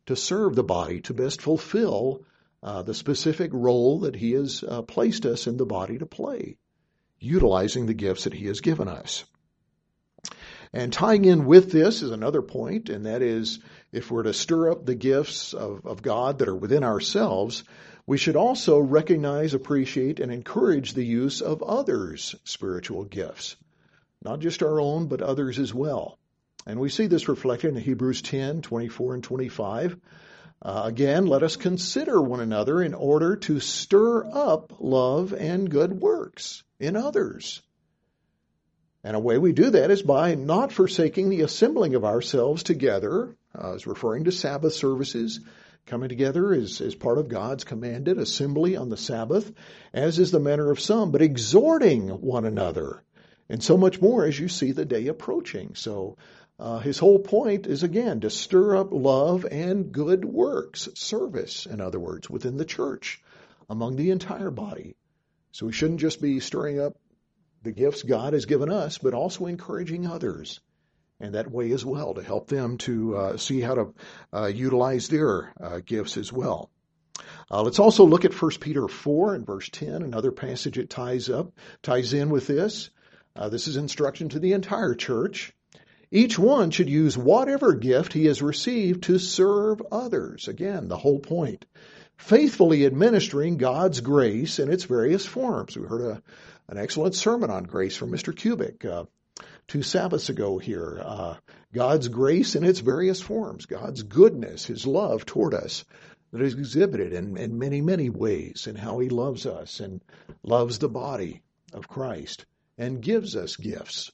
to serve the body, to best fulfill the specific role that He has placed us in the body to play, utilizing the gifts that He has given us. And tying in with this is another point, and that is, if we're to stir up the gifts of God that are within ourselves, we should also recognize, appreciate, and encourage the use of others' spiritual gifts. Not just our own, but others as well. And we see this reflected in Hebrews 10, 24 and 25. Again, let us consider one another in order to stir up love and good works in others. And a way we do that is by not forsaking the assembling of ourselves together, as referring to Sabbath services. Coming together is part of God's commanded assembly on the Sabbath, as is the manner of some, but exhorting one another, and so much more as you see the day approaching. So his whole point is, again, to stir up love and good works, service, in other words, within the church, among the entire body. So we shouldn't just be stirring up the gifts God has given us, but also encouraging others, and that way as well, to help them to see how to utilize their gifts as well. Let's also look at 1 Peter 4 and verse 10, another passage that ties in with this. This is instruction to the entire church. Each one should use whatever gift he has received to serve others. Again, the whole point. Faithfully administering God's grace in its various forms. We heard an excellent sermon on grace from Mr. Kubik 2 Sabbaths ago here. God's grace in its various forms. God's goodness, His love toward us that is exhibited in many, many ways, in how He loves us and loves the body of Christ and gives us gifts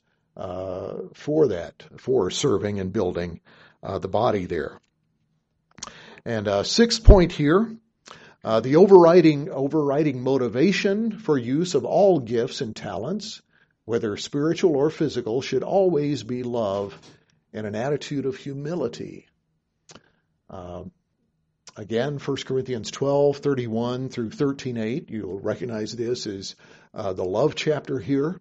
for serving and building the body there. And sixth point here, the overriding motivation for use of all gifts and talents, whether spiritual or physical, should always be love and an attitude of humility. Again, 1 Corinthians 12, 31 through 13:8, you'll recognize this as the love chapter here.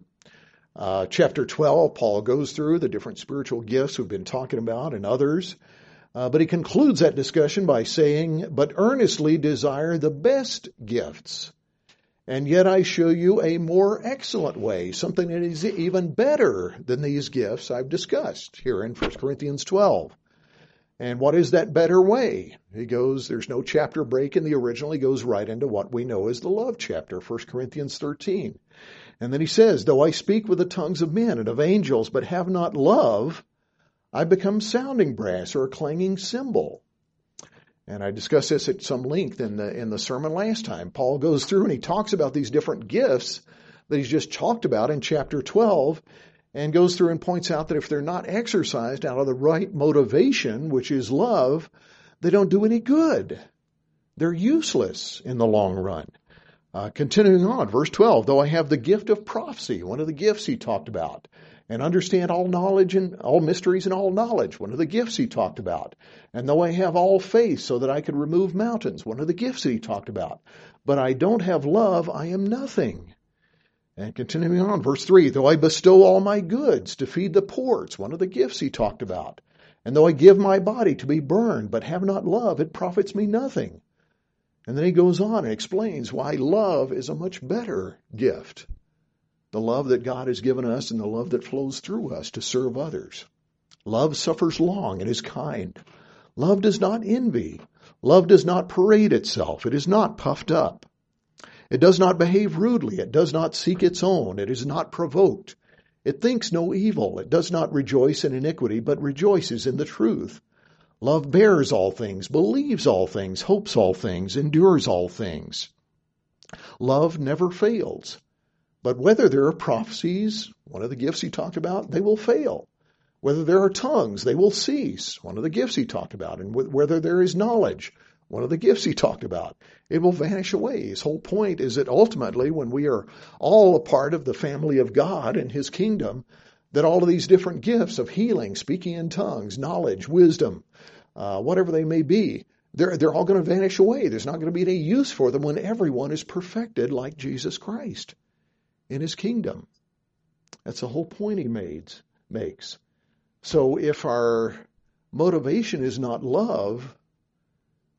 Chapter 12, Paul goes through the different spiritual gifts we've been talking about and others. But he concludes that discussion by saying, "But earnestly desire the best gifts. And yet I show you a more excellent way, something that is even better than these gifts I've discussed here in 1 Corinthians 12. And what is that better way? He goes, there's no chapter break in the original. He goes right into what we know as the love chapter, 1 Corinthians 13. And then he says, though I speak with the tongues of men and of angels, but have not love, I become sounding brass or a clanging cymbal. And I discussed this at some length in the sermon last time. Paul goes through and he talks about these different gifts that he's just talked about in chapter 12, and goes through and points out that if they're not exercised out of the right motivation, which is love, they don't do any good. They're useless in the long run. Continuing on, verse 12, though I have the gift of prophecy, one of the gifts he talked about, and understand all knowledge and all mysteries and all knowledge, one of the gifts he talked about. And though I have all faith so that I could remove mountains, one of the gifts that he talked about. But I don't have love, I am nothing. And continuing on, verse 3, though I bestow all my goods to feed the poor, it's one of the gifts he talked about. And though I give my body to be burned, but have not love, it profits me nothing. And then he goes on and explains why love is a much better gift. The love that God has given us and the love that flows through us to serve others. Love suffers long and is kind. Love does not envy. Love does not parade itself. It is not puffed up. It does not behave rudely. It does not seek its own. It is not provoked. It thinks no evil. It does not rejoice in iniquity, but rejoices in the truth. Love bears all things, believes all things, hopes all things, endures all things. Love never fails. But whether there are prophecies, one of the gifts he talked about, they will fail. Whether there are tongues, they will cease, one of the gifts he talked about. And whether there is knowledge, one of the gifts he talked about, it will vanish away. His whole point is that ultimately, when we are all a part of the family of God and His kingdom, that all of these different gifts of healing, speaking in tongues, knowledge, wisdom, whatever they may be, they're all going to vanish away. There's not going to be any use for them when everyone is perfected like Jesus Christ in His kingdom. That's the whole point he makes. So if our motivation is not love,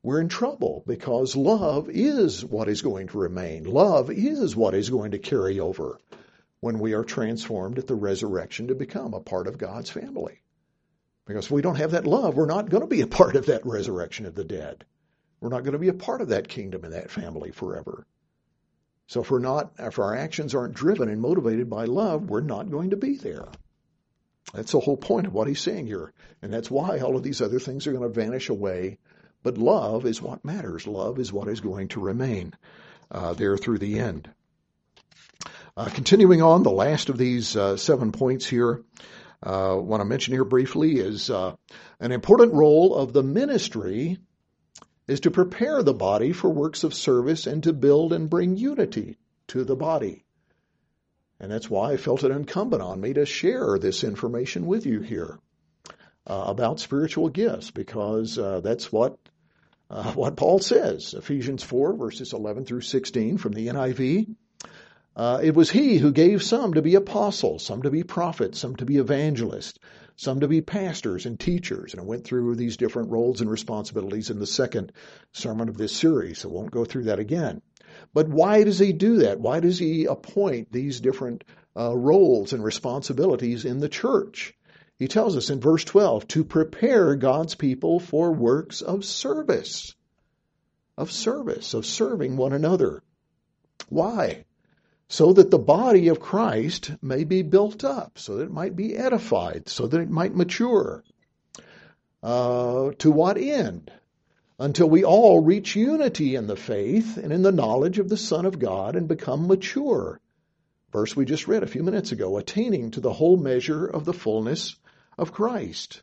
we're in trouble because love is what is going to remain. Love is what is going to carry over when we are transformed at the resurrection to become a part of God's family. Because if we don't have that love, we're not going to be a part of that resurrection of the dead. We're not going to be a part of that kingdom and that family forever. So if our actions aren't driven and motivated by love, we're not going to be there. That's the whole point of what he's saying here. And that's why all of these other things are going to vanish away. But love is what matters. Love is what is going to remain there through the end. Continuing on, the last of these 7 points here, what I mention here briefly is an important role of the ministry is to prepare the body for works of service and to build and bring unity to the body. And that's why I felt it incumbent on me to share this information with you here about spiritual gifts, because that's what Paul says. Ephesians 4, verses 11 through 16 from the NIV. It was he who gave some to be apostles, some to be prophets, some to be evangelists, some to be pastors and teachers. And I went through these different roles and responsibilities in the second sermon of this series, so I won't go through that again. But why does he do that? Why does he appoint these different roles and responsibilities in the church? He tells us in verse 12, to prepare God's people for works of service, of serving one another. Why? So that the body of Christ may be built up, so that it might be edified, so that it might mature. To what end? Until we all reach unity in the faith and in the knowledge of the Son of God and become mature. Verse we just read a few minutes ago, attaining to the whole measure of the fullness of Christ.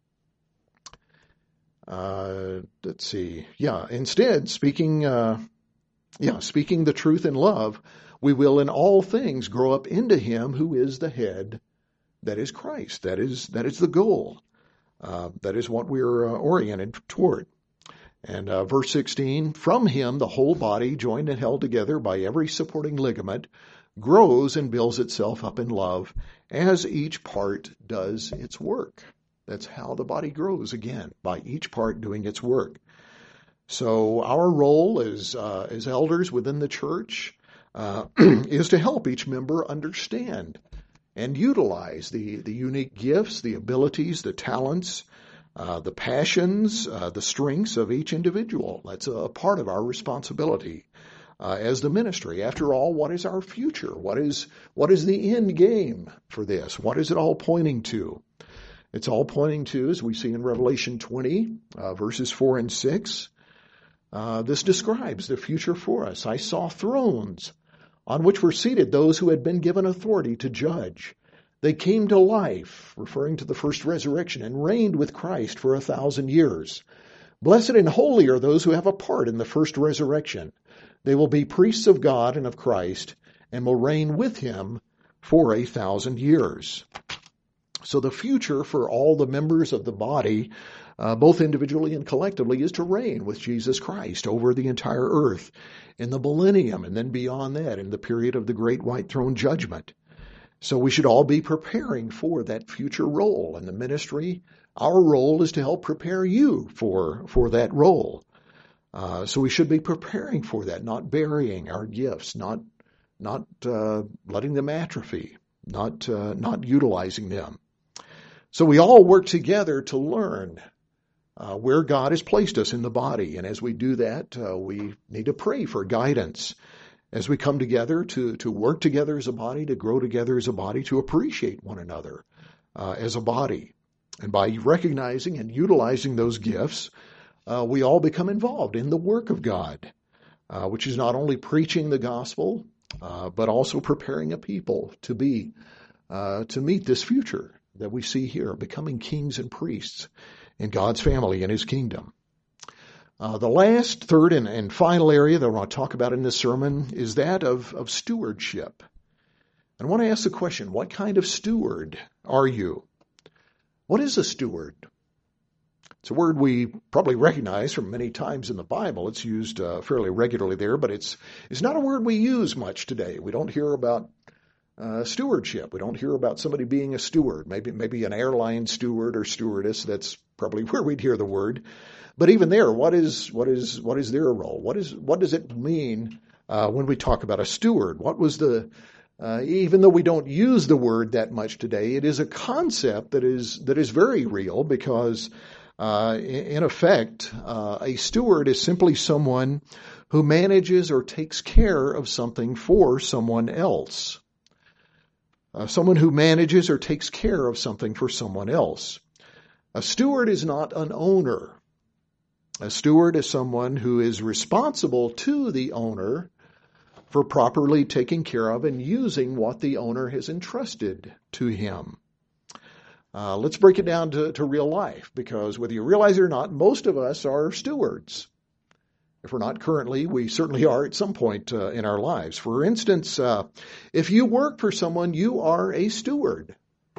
Let's see. Instead, speaking the truth in love, we will in all things grow up into him who is the head, that is Christ. That is the goal. That is what we're oriented toward. And verse 16, from him the whole body, joined and held together by every supporting ligament, grows and builds itself up in love as each part does its work. That's how the body grows, again, by each part doing its work. So our role as elders within the church is to help each member understand and utilize the unique gifts, the abilities, the talents, the passions, the strengths of each individual. That's a part of our responsibility as the ministry. After all, what is our future? What is the end game for this? What is it all pointing to? It's all pointing to, as we see in Revelation 20, verses 4 and 6, this describes the future for us. I saw thrones on which were seated those who had been given authority to judge. They came to life, referring to the first resurrection, and reigned with Christ for 1,000 years. Blessed and holy are those who have a part in the first resurrection. They will be priests of God and of Christ, and will reign with him for 1,000 years. So the future for all the members of the body, both individually and collectively, is to reign with Jesus Christ over the entire earth in the millennium, and then beyond that in the period of the great white throne judgment. So we should all be preparing for that future role. In the ministry, our role is to help prepare you for that role. So we should be preparing for that, not burying our gifts, not letting them atrophy, not utilizing them. So we all work together to learn where God has placed us in the body. And as we do that, we need to pray for guidance as we come together to work together as a body, to grow together as a body, to appreciate one another as a body. And by recognizing and utilizing those gifts, we all become involved in the work of God, which is not only preaching the gospel, but also preparing a people to meet this future that we see here, becoming kings and priests in God's family and his kingdom. The last, third, and final area that I want to talk about in this sermon is that of stewardship. And I want to ask the question, what kind of steward are you? What is a steward? It's a word we probably recognize from many times in the Bible. It's used fairly regularly there, but it's not a word we use much today. We don't hear about stewardship. We don't hear about somebody being a steward, maybe an airline steward or stewardess. That's probably where we'd hear the word. But even there, what is their role? What does it mean when we talk about a steward? What was even though we don't use the word that much today, it is a concept that is very real because in effect, a steward is simply someone who manages or takes care of something for someone else. Someone who manages or takes care of something for someone else. A steward is not an owner. A steward is someone who is responsible to the owner for properly taking care of and using what the owner has entrusted to him. Let's break it down to real life, because whether you realize it or not, most of us are stewards. If we're not currently, we certainly are at some point in our lives. For instance, if you work for someone, you are a steward.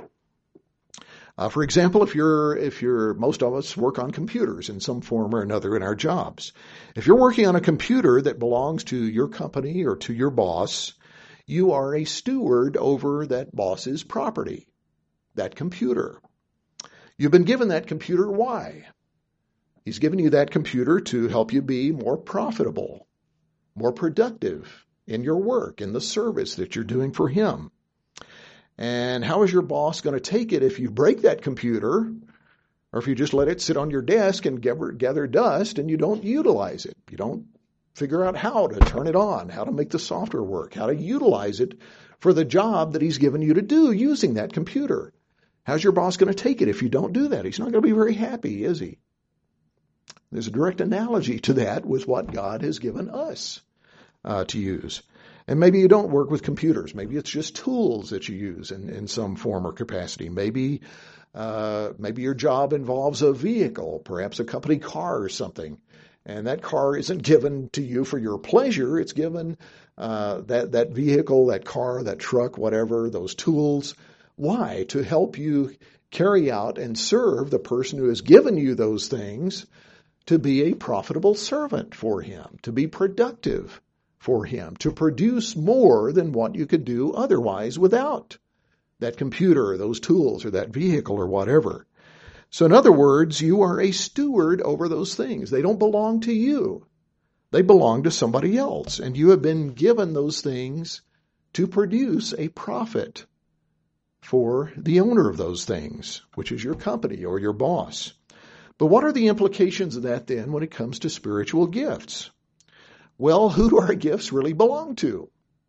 For example, if most of us work on computers in some form or another in our jobs. If you're working on a computer that belongs to your company or to your boss, you are a steward over that boss's property, that computer. You've been given that computer. Why? He's given you that computer to help you be more profitable, more productive in your work, in the service that you're doing for him. And how is your boss going to take it if you break that computer, or if you just let it sit on your desk and gather dust and you don't utilize it? You don't figure out how to turn it on, how to make the software work, how to utilize it for the job that he's given you to do using that computer. How's your boss going to take it if you don't do that? He's not going to be very happy, is he? There's a direct analogy to that with what God has given us to use. And maybe you don't work with computers. Maybe it's just tools that you use in some form or capacity. Maybe your job involves a vehicle, perhaps a company car or something. And that car isn't given to you for your pleasure. It's given that vehicle, that car, that truck, whatever, those tools. Why? To help you carry out and serve the person who has given you those things, to be a profitable servant for him, to be productive for him, to produce more than what you could do otherwise without that computer or those tools or that vehicle or whatever. So in other words, you are a steward over those things. They don't belong to you. They belong to somebody else. And you have been given those things to produce a profit for the owner of those things, which is your company or your boss. But what are the implications of that then when it comes to spiritual gifts? Well, who do our gifts really belong to?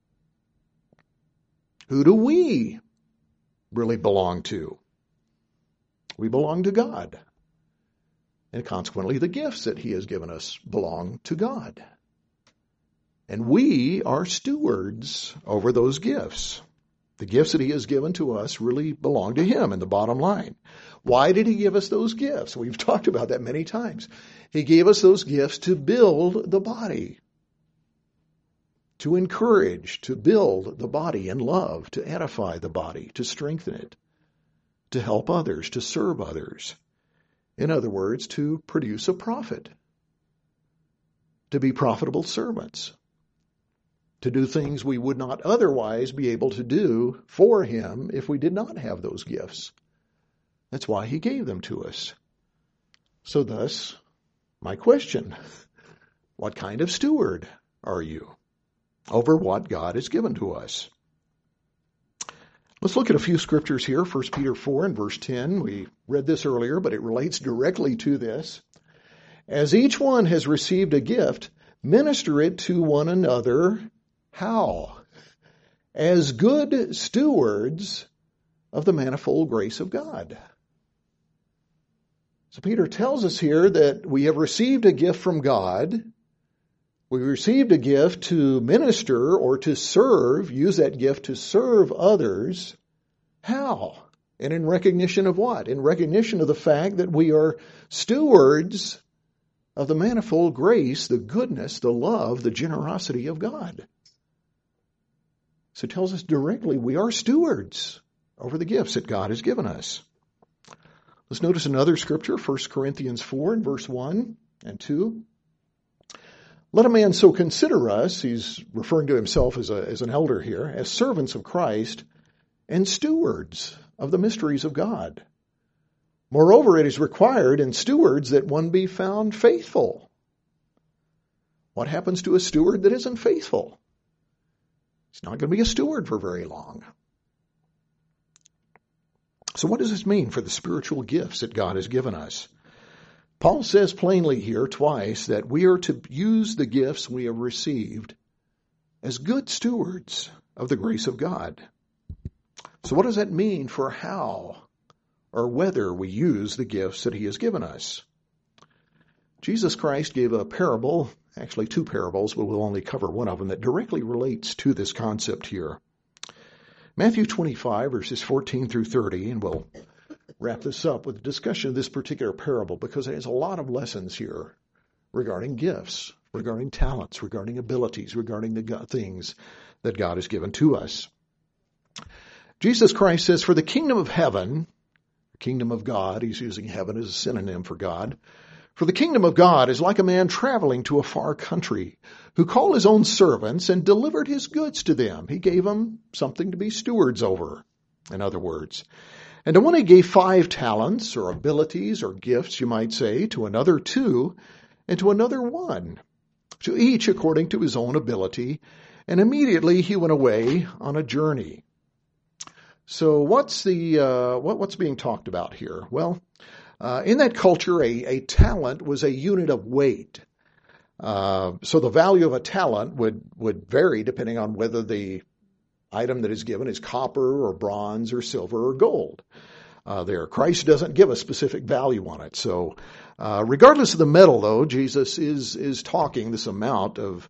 Who do we really belong to? We belong to God. And consequently, the gifts that he has given us belong to God. And we are stewards over those gifts. The gifts that he has given to us really belong to him in the bottom line. Why did he give us those gifts? We've talked about that many times. He gave us those gifts to build the body, to encourage, to build the body in love, to edify the body, to strengthen it, to help others, to serve others. In other words, to produce a profit, to be profitable servants, to do things we would not otherwise be able to do for him if we did not have those gifts. That's why he gave them to us. So thus, my question, what kind of steward are you over what God has given to us? Let's look at a few scriptures here. 1 Peter 4 and verse 10. We read this earlier, but it relates directly to this. As each one has received a gift, minister it to one another. How? As good stewards of the manifold grace of God. So Peter tells us here that we have received a gift from God. We received a gift to minister or to serve, use that gift to serve others. How? And in recognition of what? In recognition of the fact that we are stewards of the manifold grace, the goodness, the love, the generosity of God. So it tells us directly we are stewards over the gifts that God has given us. Let's notice another scripture, 1 Corinthians 4 and verse 1 and 2. Let a man so consider us, he's referring to himself as an elder here, as servants of Christ and stewards of the mysteries of God. Moreover, it is required in stewards that one be found faithful. What happens to a steward that isn't faithful? He's not going to be a steward for very long. So what does this mean for the spiritual gifts that God has given us? Paul says plainly here twice that we are to use the gifts we have received as good stewards of the grace of God. So what does that mean for how or whether we use the gifts that he has given us? Jesus Christ gave a parable, actually two parables, but we'll only cover one of them that directly relates to this concept here. Matthew 25, verses 14 through 30, and we'll wrap this up with a discussion of this particular parable because it has a lot of lessons here regarding gifts, regarding talents, regarding abilities, regarding the things that God has given to us. Jesus Christ says, for the kingdom of heaven, the kingdom of God, he's using heaven as a synonym for God, for the kingdom of God is like a man traveling to a far country who called his own servants and delivered his goods to them. He gave them something to be stewards over, in other words. And to one he gave 5 talents, or abilities, or gifts, you might say, to another 2, and to another 1, to each according to his own ability. And immediately he went away on a journey. So what's being talked about here? Well, in that culture, a talent was a unit of weight. So the value of a talent would vary depending on whether the item that is given is copper or bronze or silver or gold. Christ doesn't give a specific value on it. So regardless of the metal, though, Jesus is talking this amount of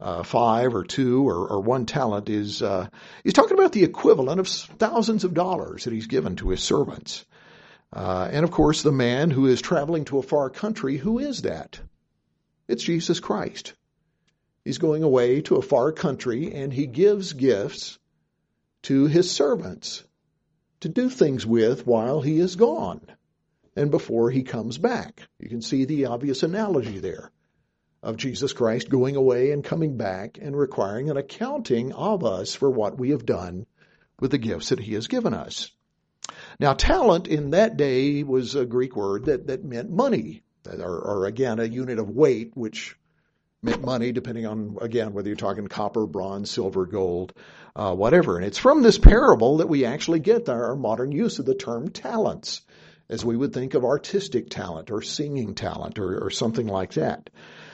5 or 2 or 1 talent he's talking about the equivalent of thousands of dollars that he's given to his servants. And of course, the man who is traveling to a far country, who is that? It's Jesus Christ. He's going away to a far country and he gives gifts to his servants to do things with while he is gone and before he comes back. You can see the obvious analogy there of Jesus Christ going away and coming back and requiring an accounting of us for what we have done with the gifts that he has given us. Now, talent in that day was a Greek word that meant money, or again, a unit of weight, which meant money, depending on, again, whether you're talking copper, bronze, silver, gold, whatever. And it's from this parable that we actually get our modern use of the term talents, as we would think of artistic talent or singing talent or something like that.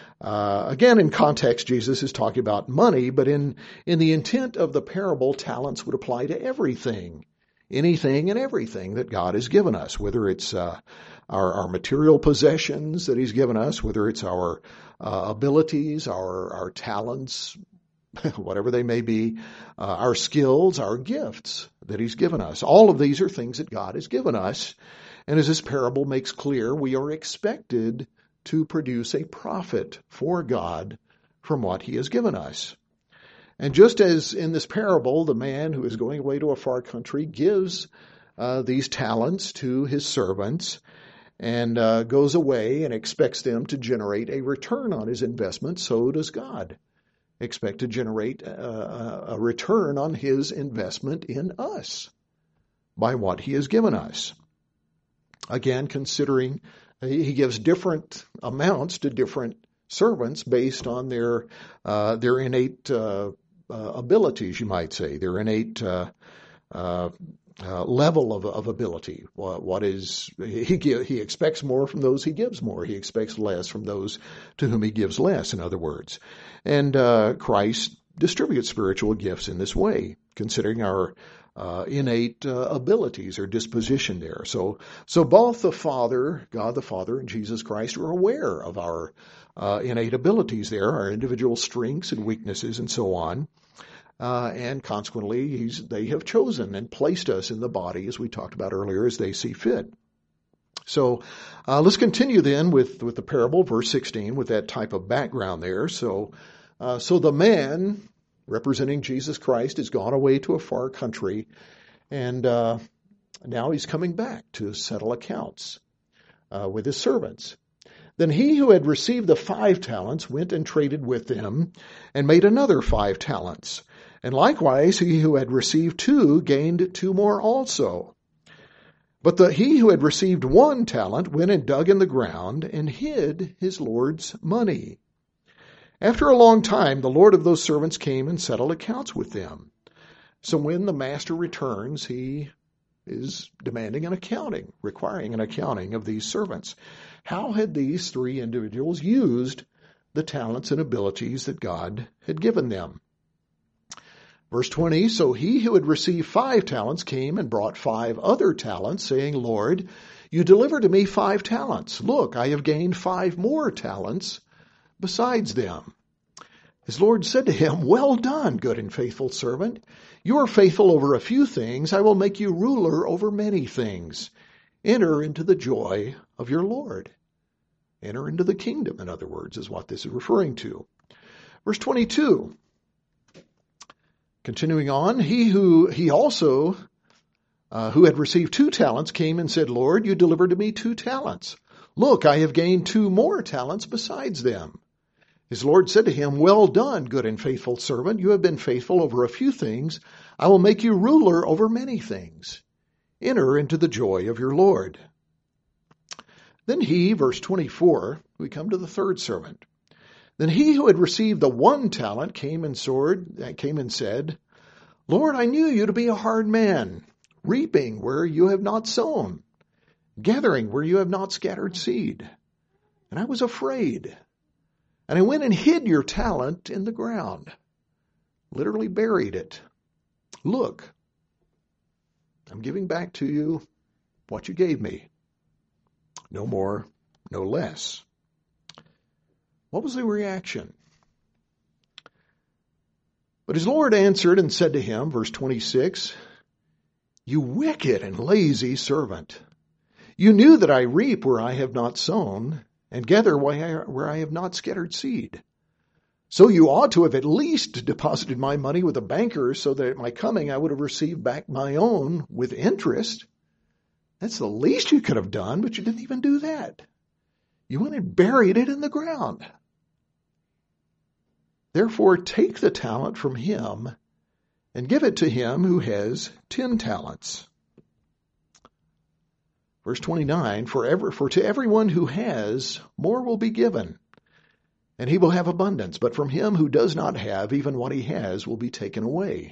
Again, in context, Jesus is talking about money, but in the intent of the parable, talents would apply to everything, anything and everything that God has given us, whether it's our material possessions that he's given us, whether it's our abilities, our talents, whatever they may be, our skills, our gifts that he's given us. All of these are things that God has given us. And as this parable makes clear, we are expected to produce a profit for God from what he has given us. And just as in this parable, the man who is going away to a far country gives these talents to his servants and goes away and expects them to generate a return on his investment, so does God expect to generate a return on his investment in us by what he has given us. Again, considering he gives different amounts to different servants based on their innate abilities, you might say, their innate level of ability. What is he expects more from those he gives more. He expects less from those to whom he gives less, in other words. And Christ distributes spiritual gifts in this way, considering our innate abilities or disposition there. So both the Father, God the Father, and Jesus Christ are aware of our innate abilities there, our individual strengths and weaknesses and so on. And consequently, they have chosen and placed us in the body, as we talked about earlier, as they see fit. So let's continue then with the parable, verse 16, with that type of background there. So the man, representing Jesus Christ, has gone away to a far country, and now he's coming back to settle accounts with his servants. Then he who had received the 5 talents went and traded with them and made another 5 talents. And likewise he who had received 2 gained 2 more also. But he who had received 1 talent went and dug in the ground and hid his Lord's money. After a long time, the Lord of those servants came and settled accounts with them. So when the master returns, he is demanding an accounting, requiring an accounting of these servants. How had these 3 individuals used the talents and abilities that God had given them? Verse 20, so he who had received 5 talents came and brought 5 other talents, saying, Lord, you delivered to me 5 talents. Look, I have gained 5 more talents besides them. His Lord said to him, well done, good and faithful servant. You are faithful over a few things. I will make you ruler over many things. Enter into the joy of your Lord. Enter into the kingdom, in other words, is what this is referring to. Verse 22. Continuing on, he also who had received 2 talents came and said, Lord, you delivered to me 2 talents. Look, I have gained 2 more talents besides them. His Lord said to him, well done, good and faithful servant. You have been faithful over a few things. I will make you ruler over many things. Enter into the joy of your Lord. Then he, verse 24, we come to the 3rd servant. Then he who had received the 1 talent came and said, Lord, I knew you to be a hard man, reaping where you have not sown, gathering where you have not scattered seed. And I was afraid. And I went and hid your talent in the ground, literally buried it. Look, I'm giving back to you what you gave me. No more, no less. What was the reaction? But his Lord answered and said to him, verse 26, you wicked and lazy servant. You knew that I reap where I have not sown, and gather where I have not scattered seed. So you ought to have at least deposited my money with a banker, so that at my coming I would have received back my own with interest. That's the least you could have done, but you didn't even do that. You went and buried it in the ground. Therefore, take the talent from him and give it to him who has 10 talents. Verse 29, for to everyone who has, more will be given, and he will have abundance. But from him who does not have, even what he has will be taken away.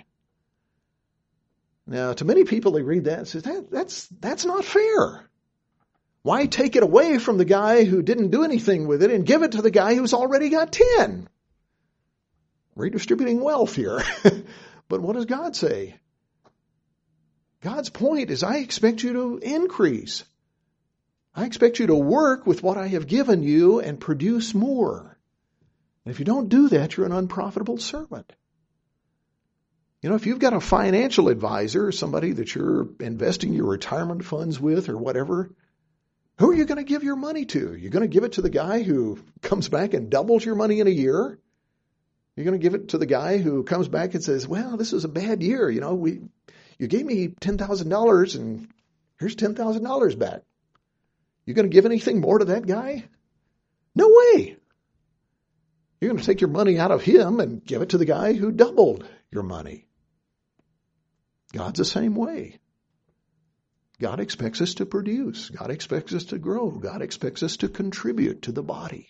Now, to many people, they read that and say, that's not fair. Why take it away from the guy who didn't do anything with it and give it to the guy who's already got 10? Redistributing wealth here. But what does God say? God's point is, I expect you to increase. I expect you to work with what I have given you and produce more. And if you don't do that, you're an unprofitable servant. You know, if you've got a financial advisor, somebody that you're investing your retirement funds with or whatever, who are you going to give your money to? You're going to give it to the guy who comes back and doubles your money in a year? You're going to give it to the guy who comes back and says, well, this was a bad year. You know, you gave me $10,000 and here's $10,000 back. You're going to give anything more to that guy? No way. You're going to take your money out of him and give it to the guy who doubled your money. God's the same way. God expects us to produce. God expects us to grow. God expects us to contribute to the body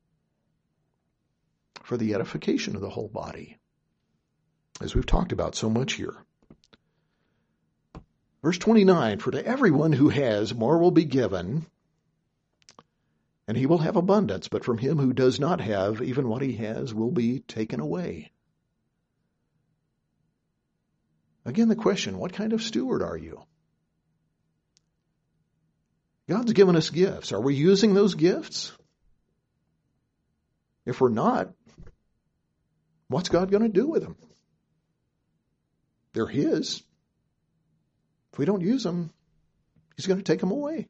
for the edification of the whole body, as we've talked about so much here. Verse 29, for to everyone who has, more will be given, and he will have abundance. But from him who does not have, even what he has will be taken away. Again, the question, what kind of steward are you? God's given us gifts. Are we using those gifts? If we're not, what's God going to do with them? They're his. If we don't use them, he's going to take them away.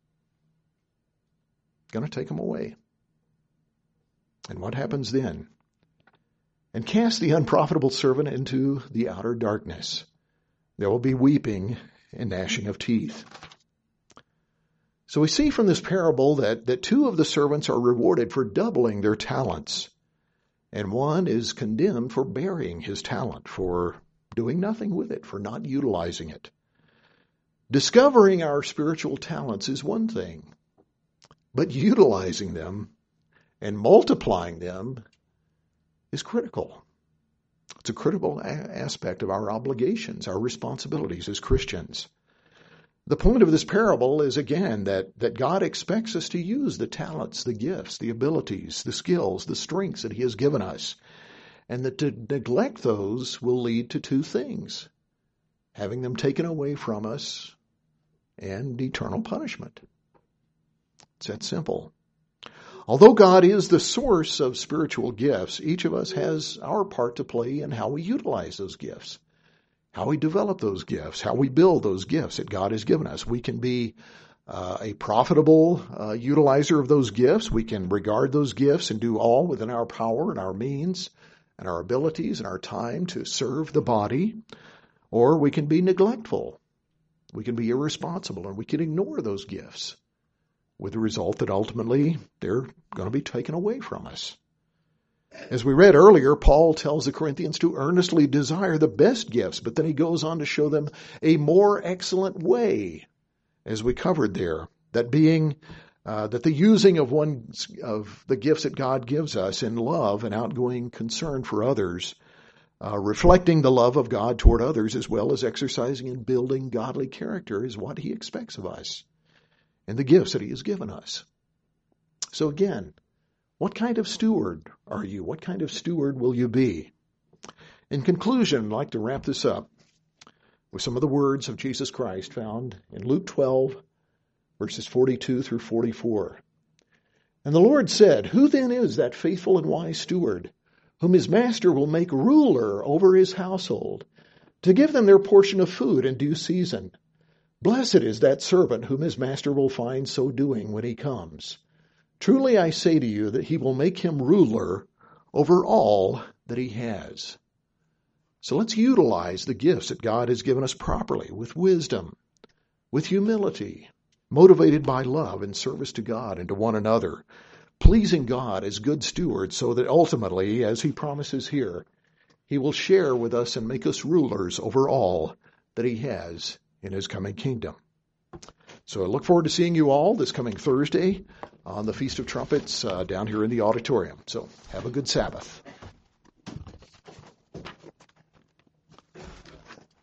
Going to take them away. And what happens then? And cast the unprofitable servant into the outer darkness. There will be weeping and gnashing of teeth. So we see from this parable that two of the servants are rewarded for doubling their talents, and one is condemned for burying his talent, for doing nothing with it, for not utilizing it. Discovering our spiritual talents is one thing, but utilizing them and multiplying them is critical. It's a critical aspect of our obligations, our responsibilities as Christians. The point of this parable is, again, that God expects us to use the talents, the gifts, the abilities, the skills, the strengths that He has given us, and that to neglect those will lead to two things: having them taken away from us and eternal punishment. It's that simple. Although God is the source of spiritual gifts, each of us has our part to play in how we utilize those gifts, how we develop those gifts, how we build those gifts that God has given us. We can be a profitable utilizer of those gifts. We can regard those gifts and do all within our power and our means and our abilities and our time to serve the body. Or we can be neglectful. We can be irresponsible, and we can ignore those gifts, with the result that ultimately they're going to be taken away from us. As we read earlier, Paul tells the Corinthians to earnestly desire the best gifts, but then he goes on to show them a more excellent way, as we covered there, that the using of one of the gifts that God gives us in love and outgoing concern for others, reflecting the love of God toward others, as well as exercising and building godly character, is what He expects of us and the gifts that He has given us. So again, what kind of steward are you? What kind of steward will you be? In conclusion, I'd like to wrap this up with some of the words of Jesus Christ found in Luke 12, verses 42 through 44. And the Lord said, "Who then is that faithful and wise steward, whom his master will make ruler over his household, to give them their portion of food in due season? Blessed is that servant whom his master will find so doing when he comes. Truly I say to you that he will make him ruler over all that he has." So let's utilize the gifts that God has given us properly, with wisdom, with humility, motivated by love and service to God and to one another, pleasing God as good stewards, so that ultimately, as He promises here, He will share with us and make us rulers over all that He has in His coming kingdom. So I look forward to seeing you all this coming Thursday on the Feast of Trumpets down here in the auditorium. So have a good Sabbath.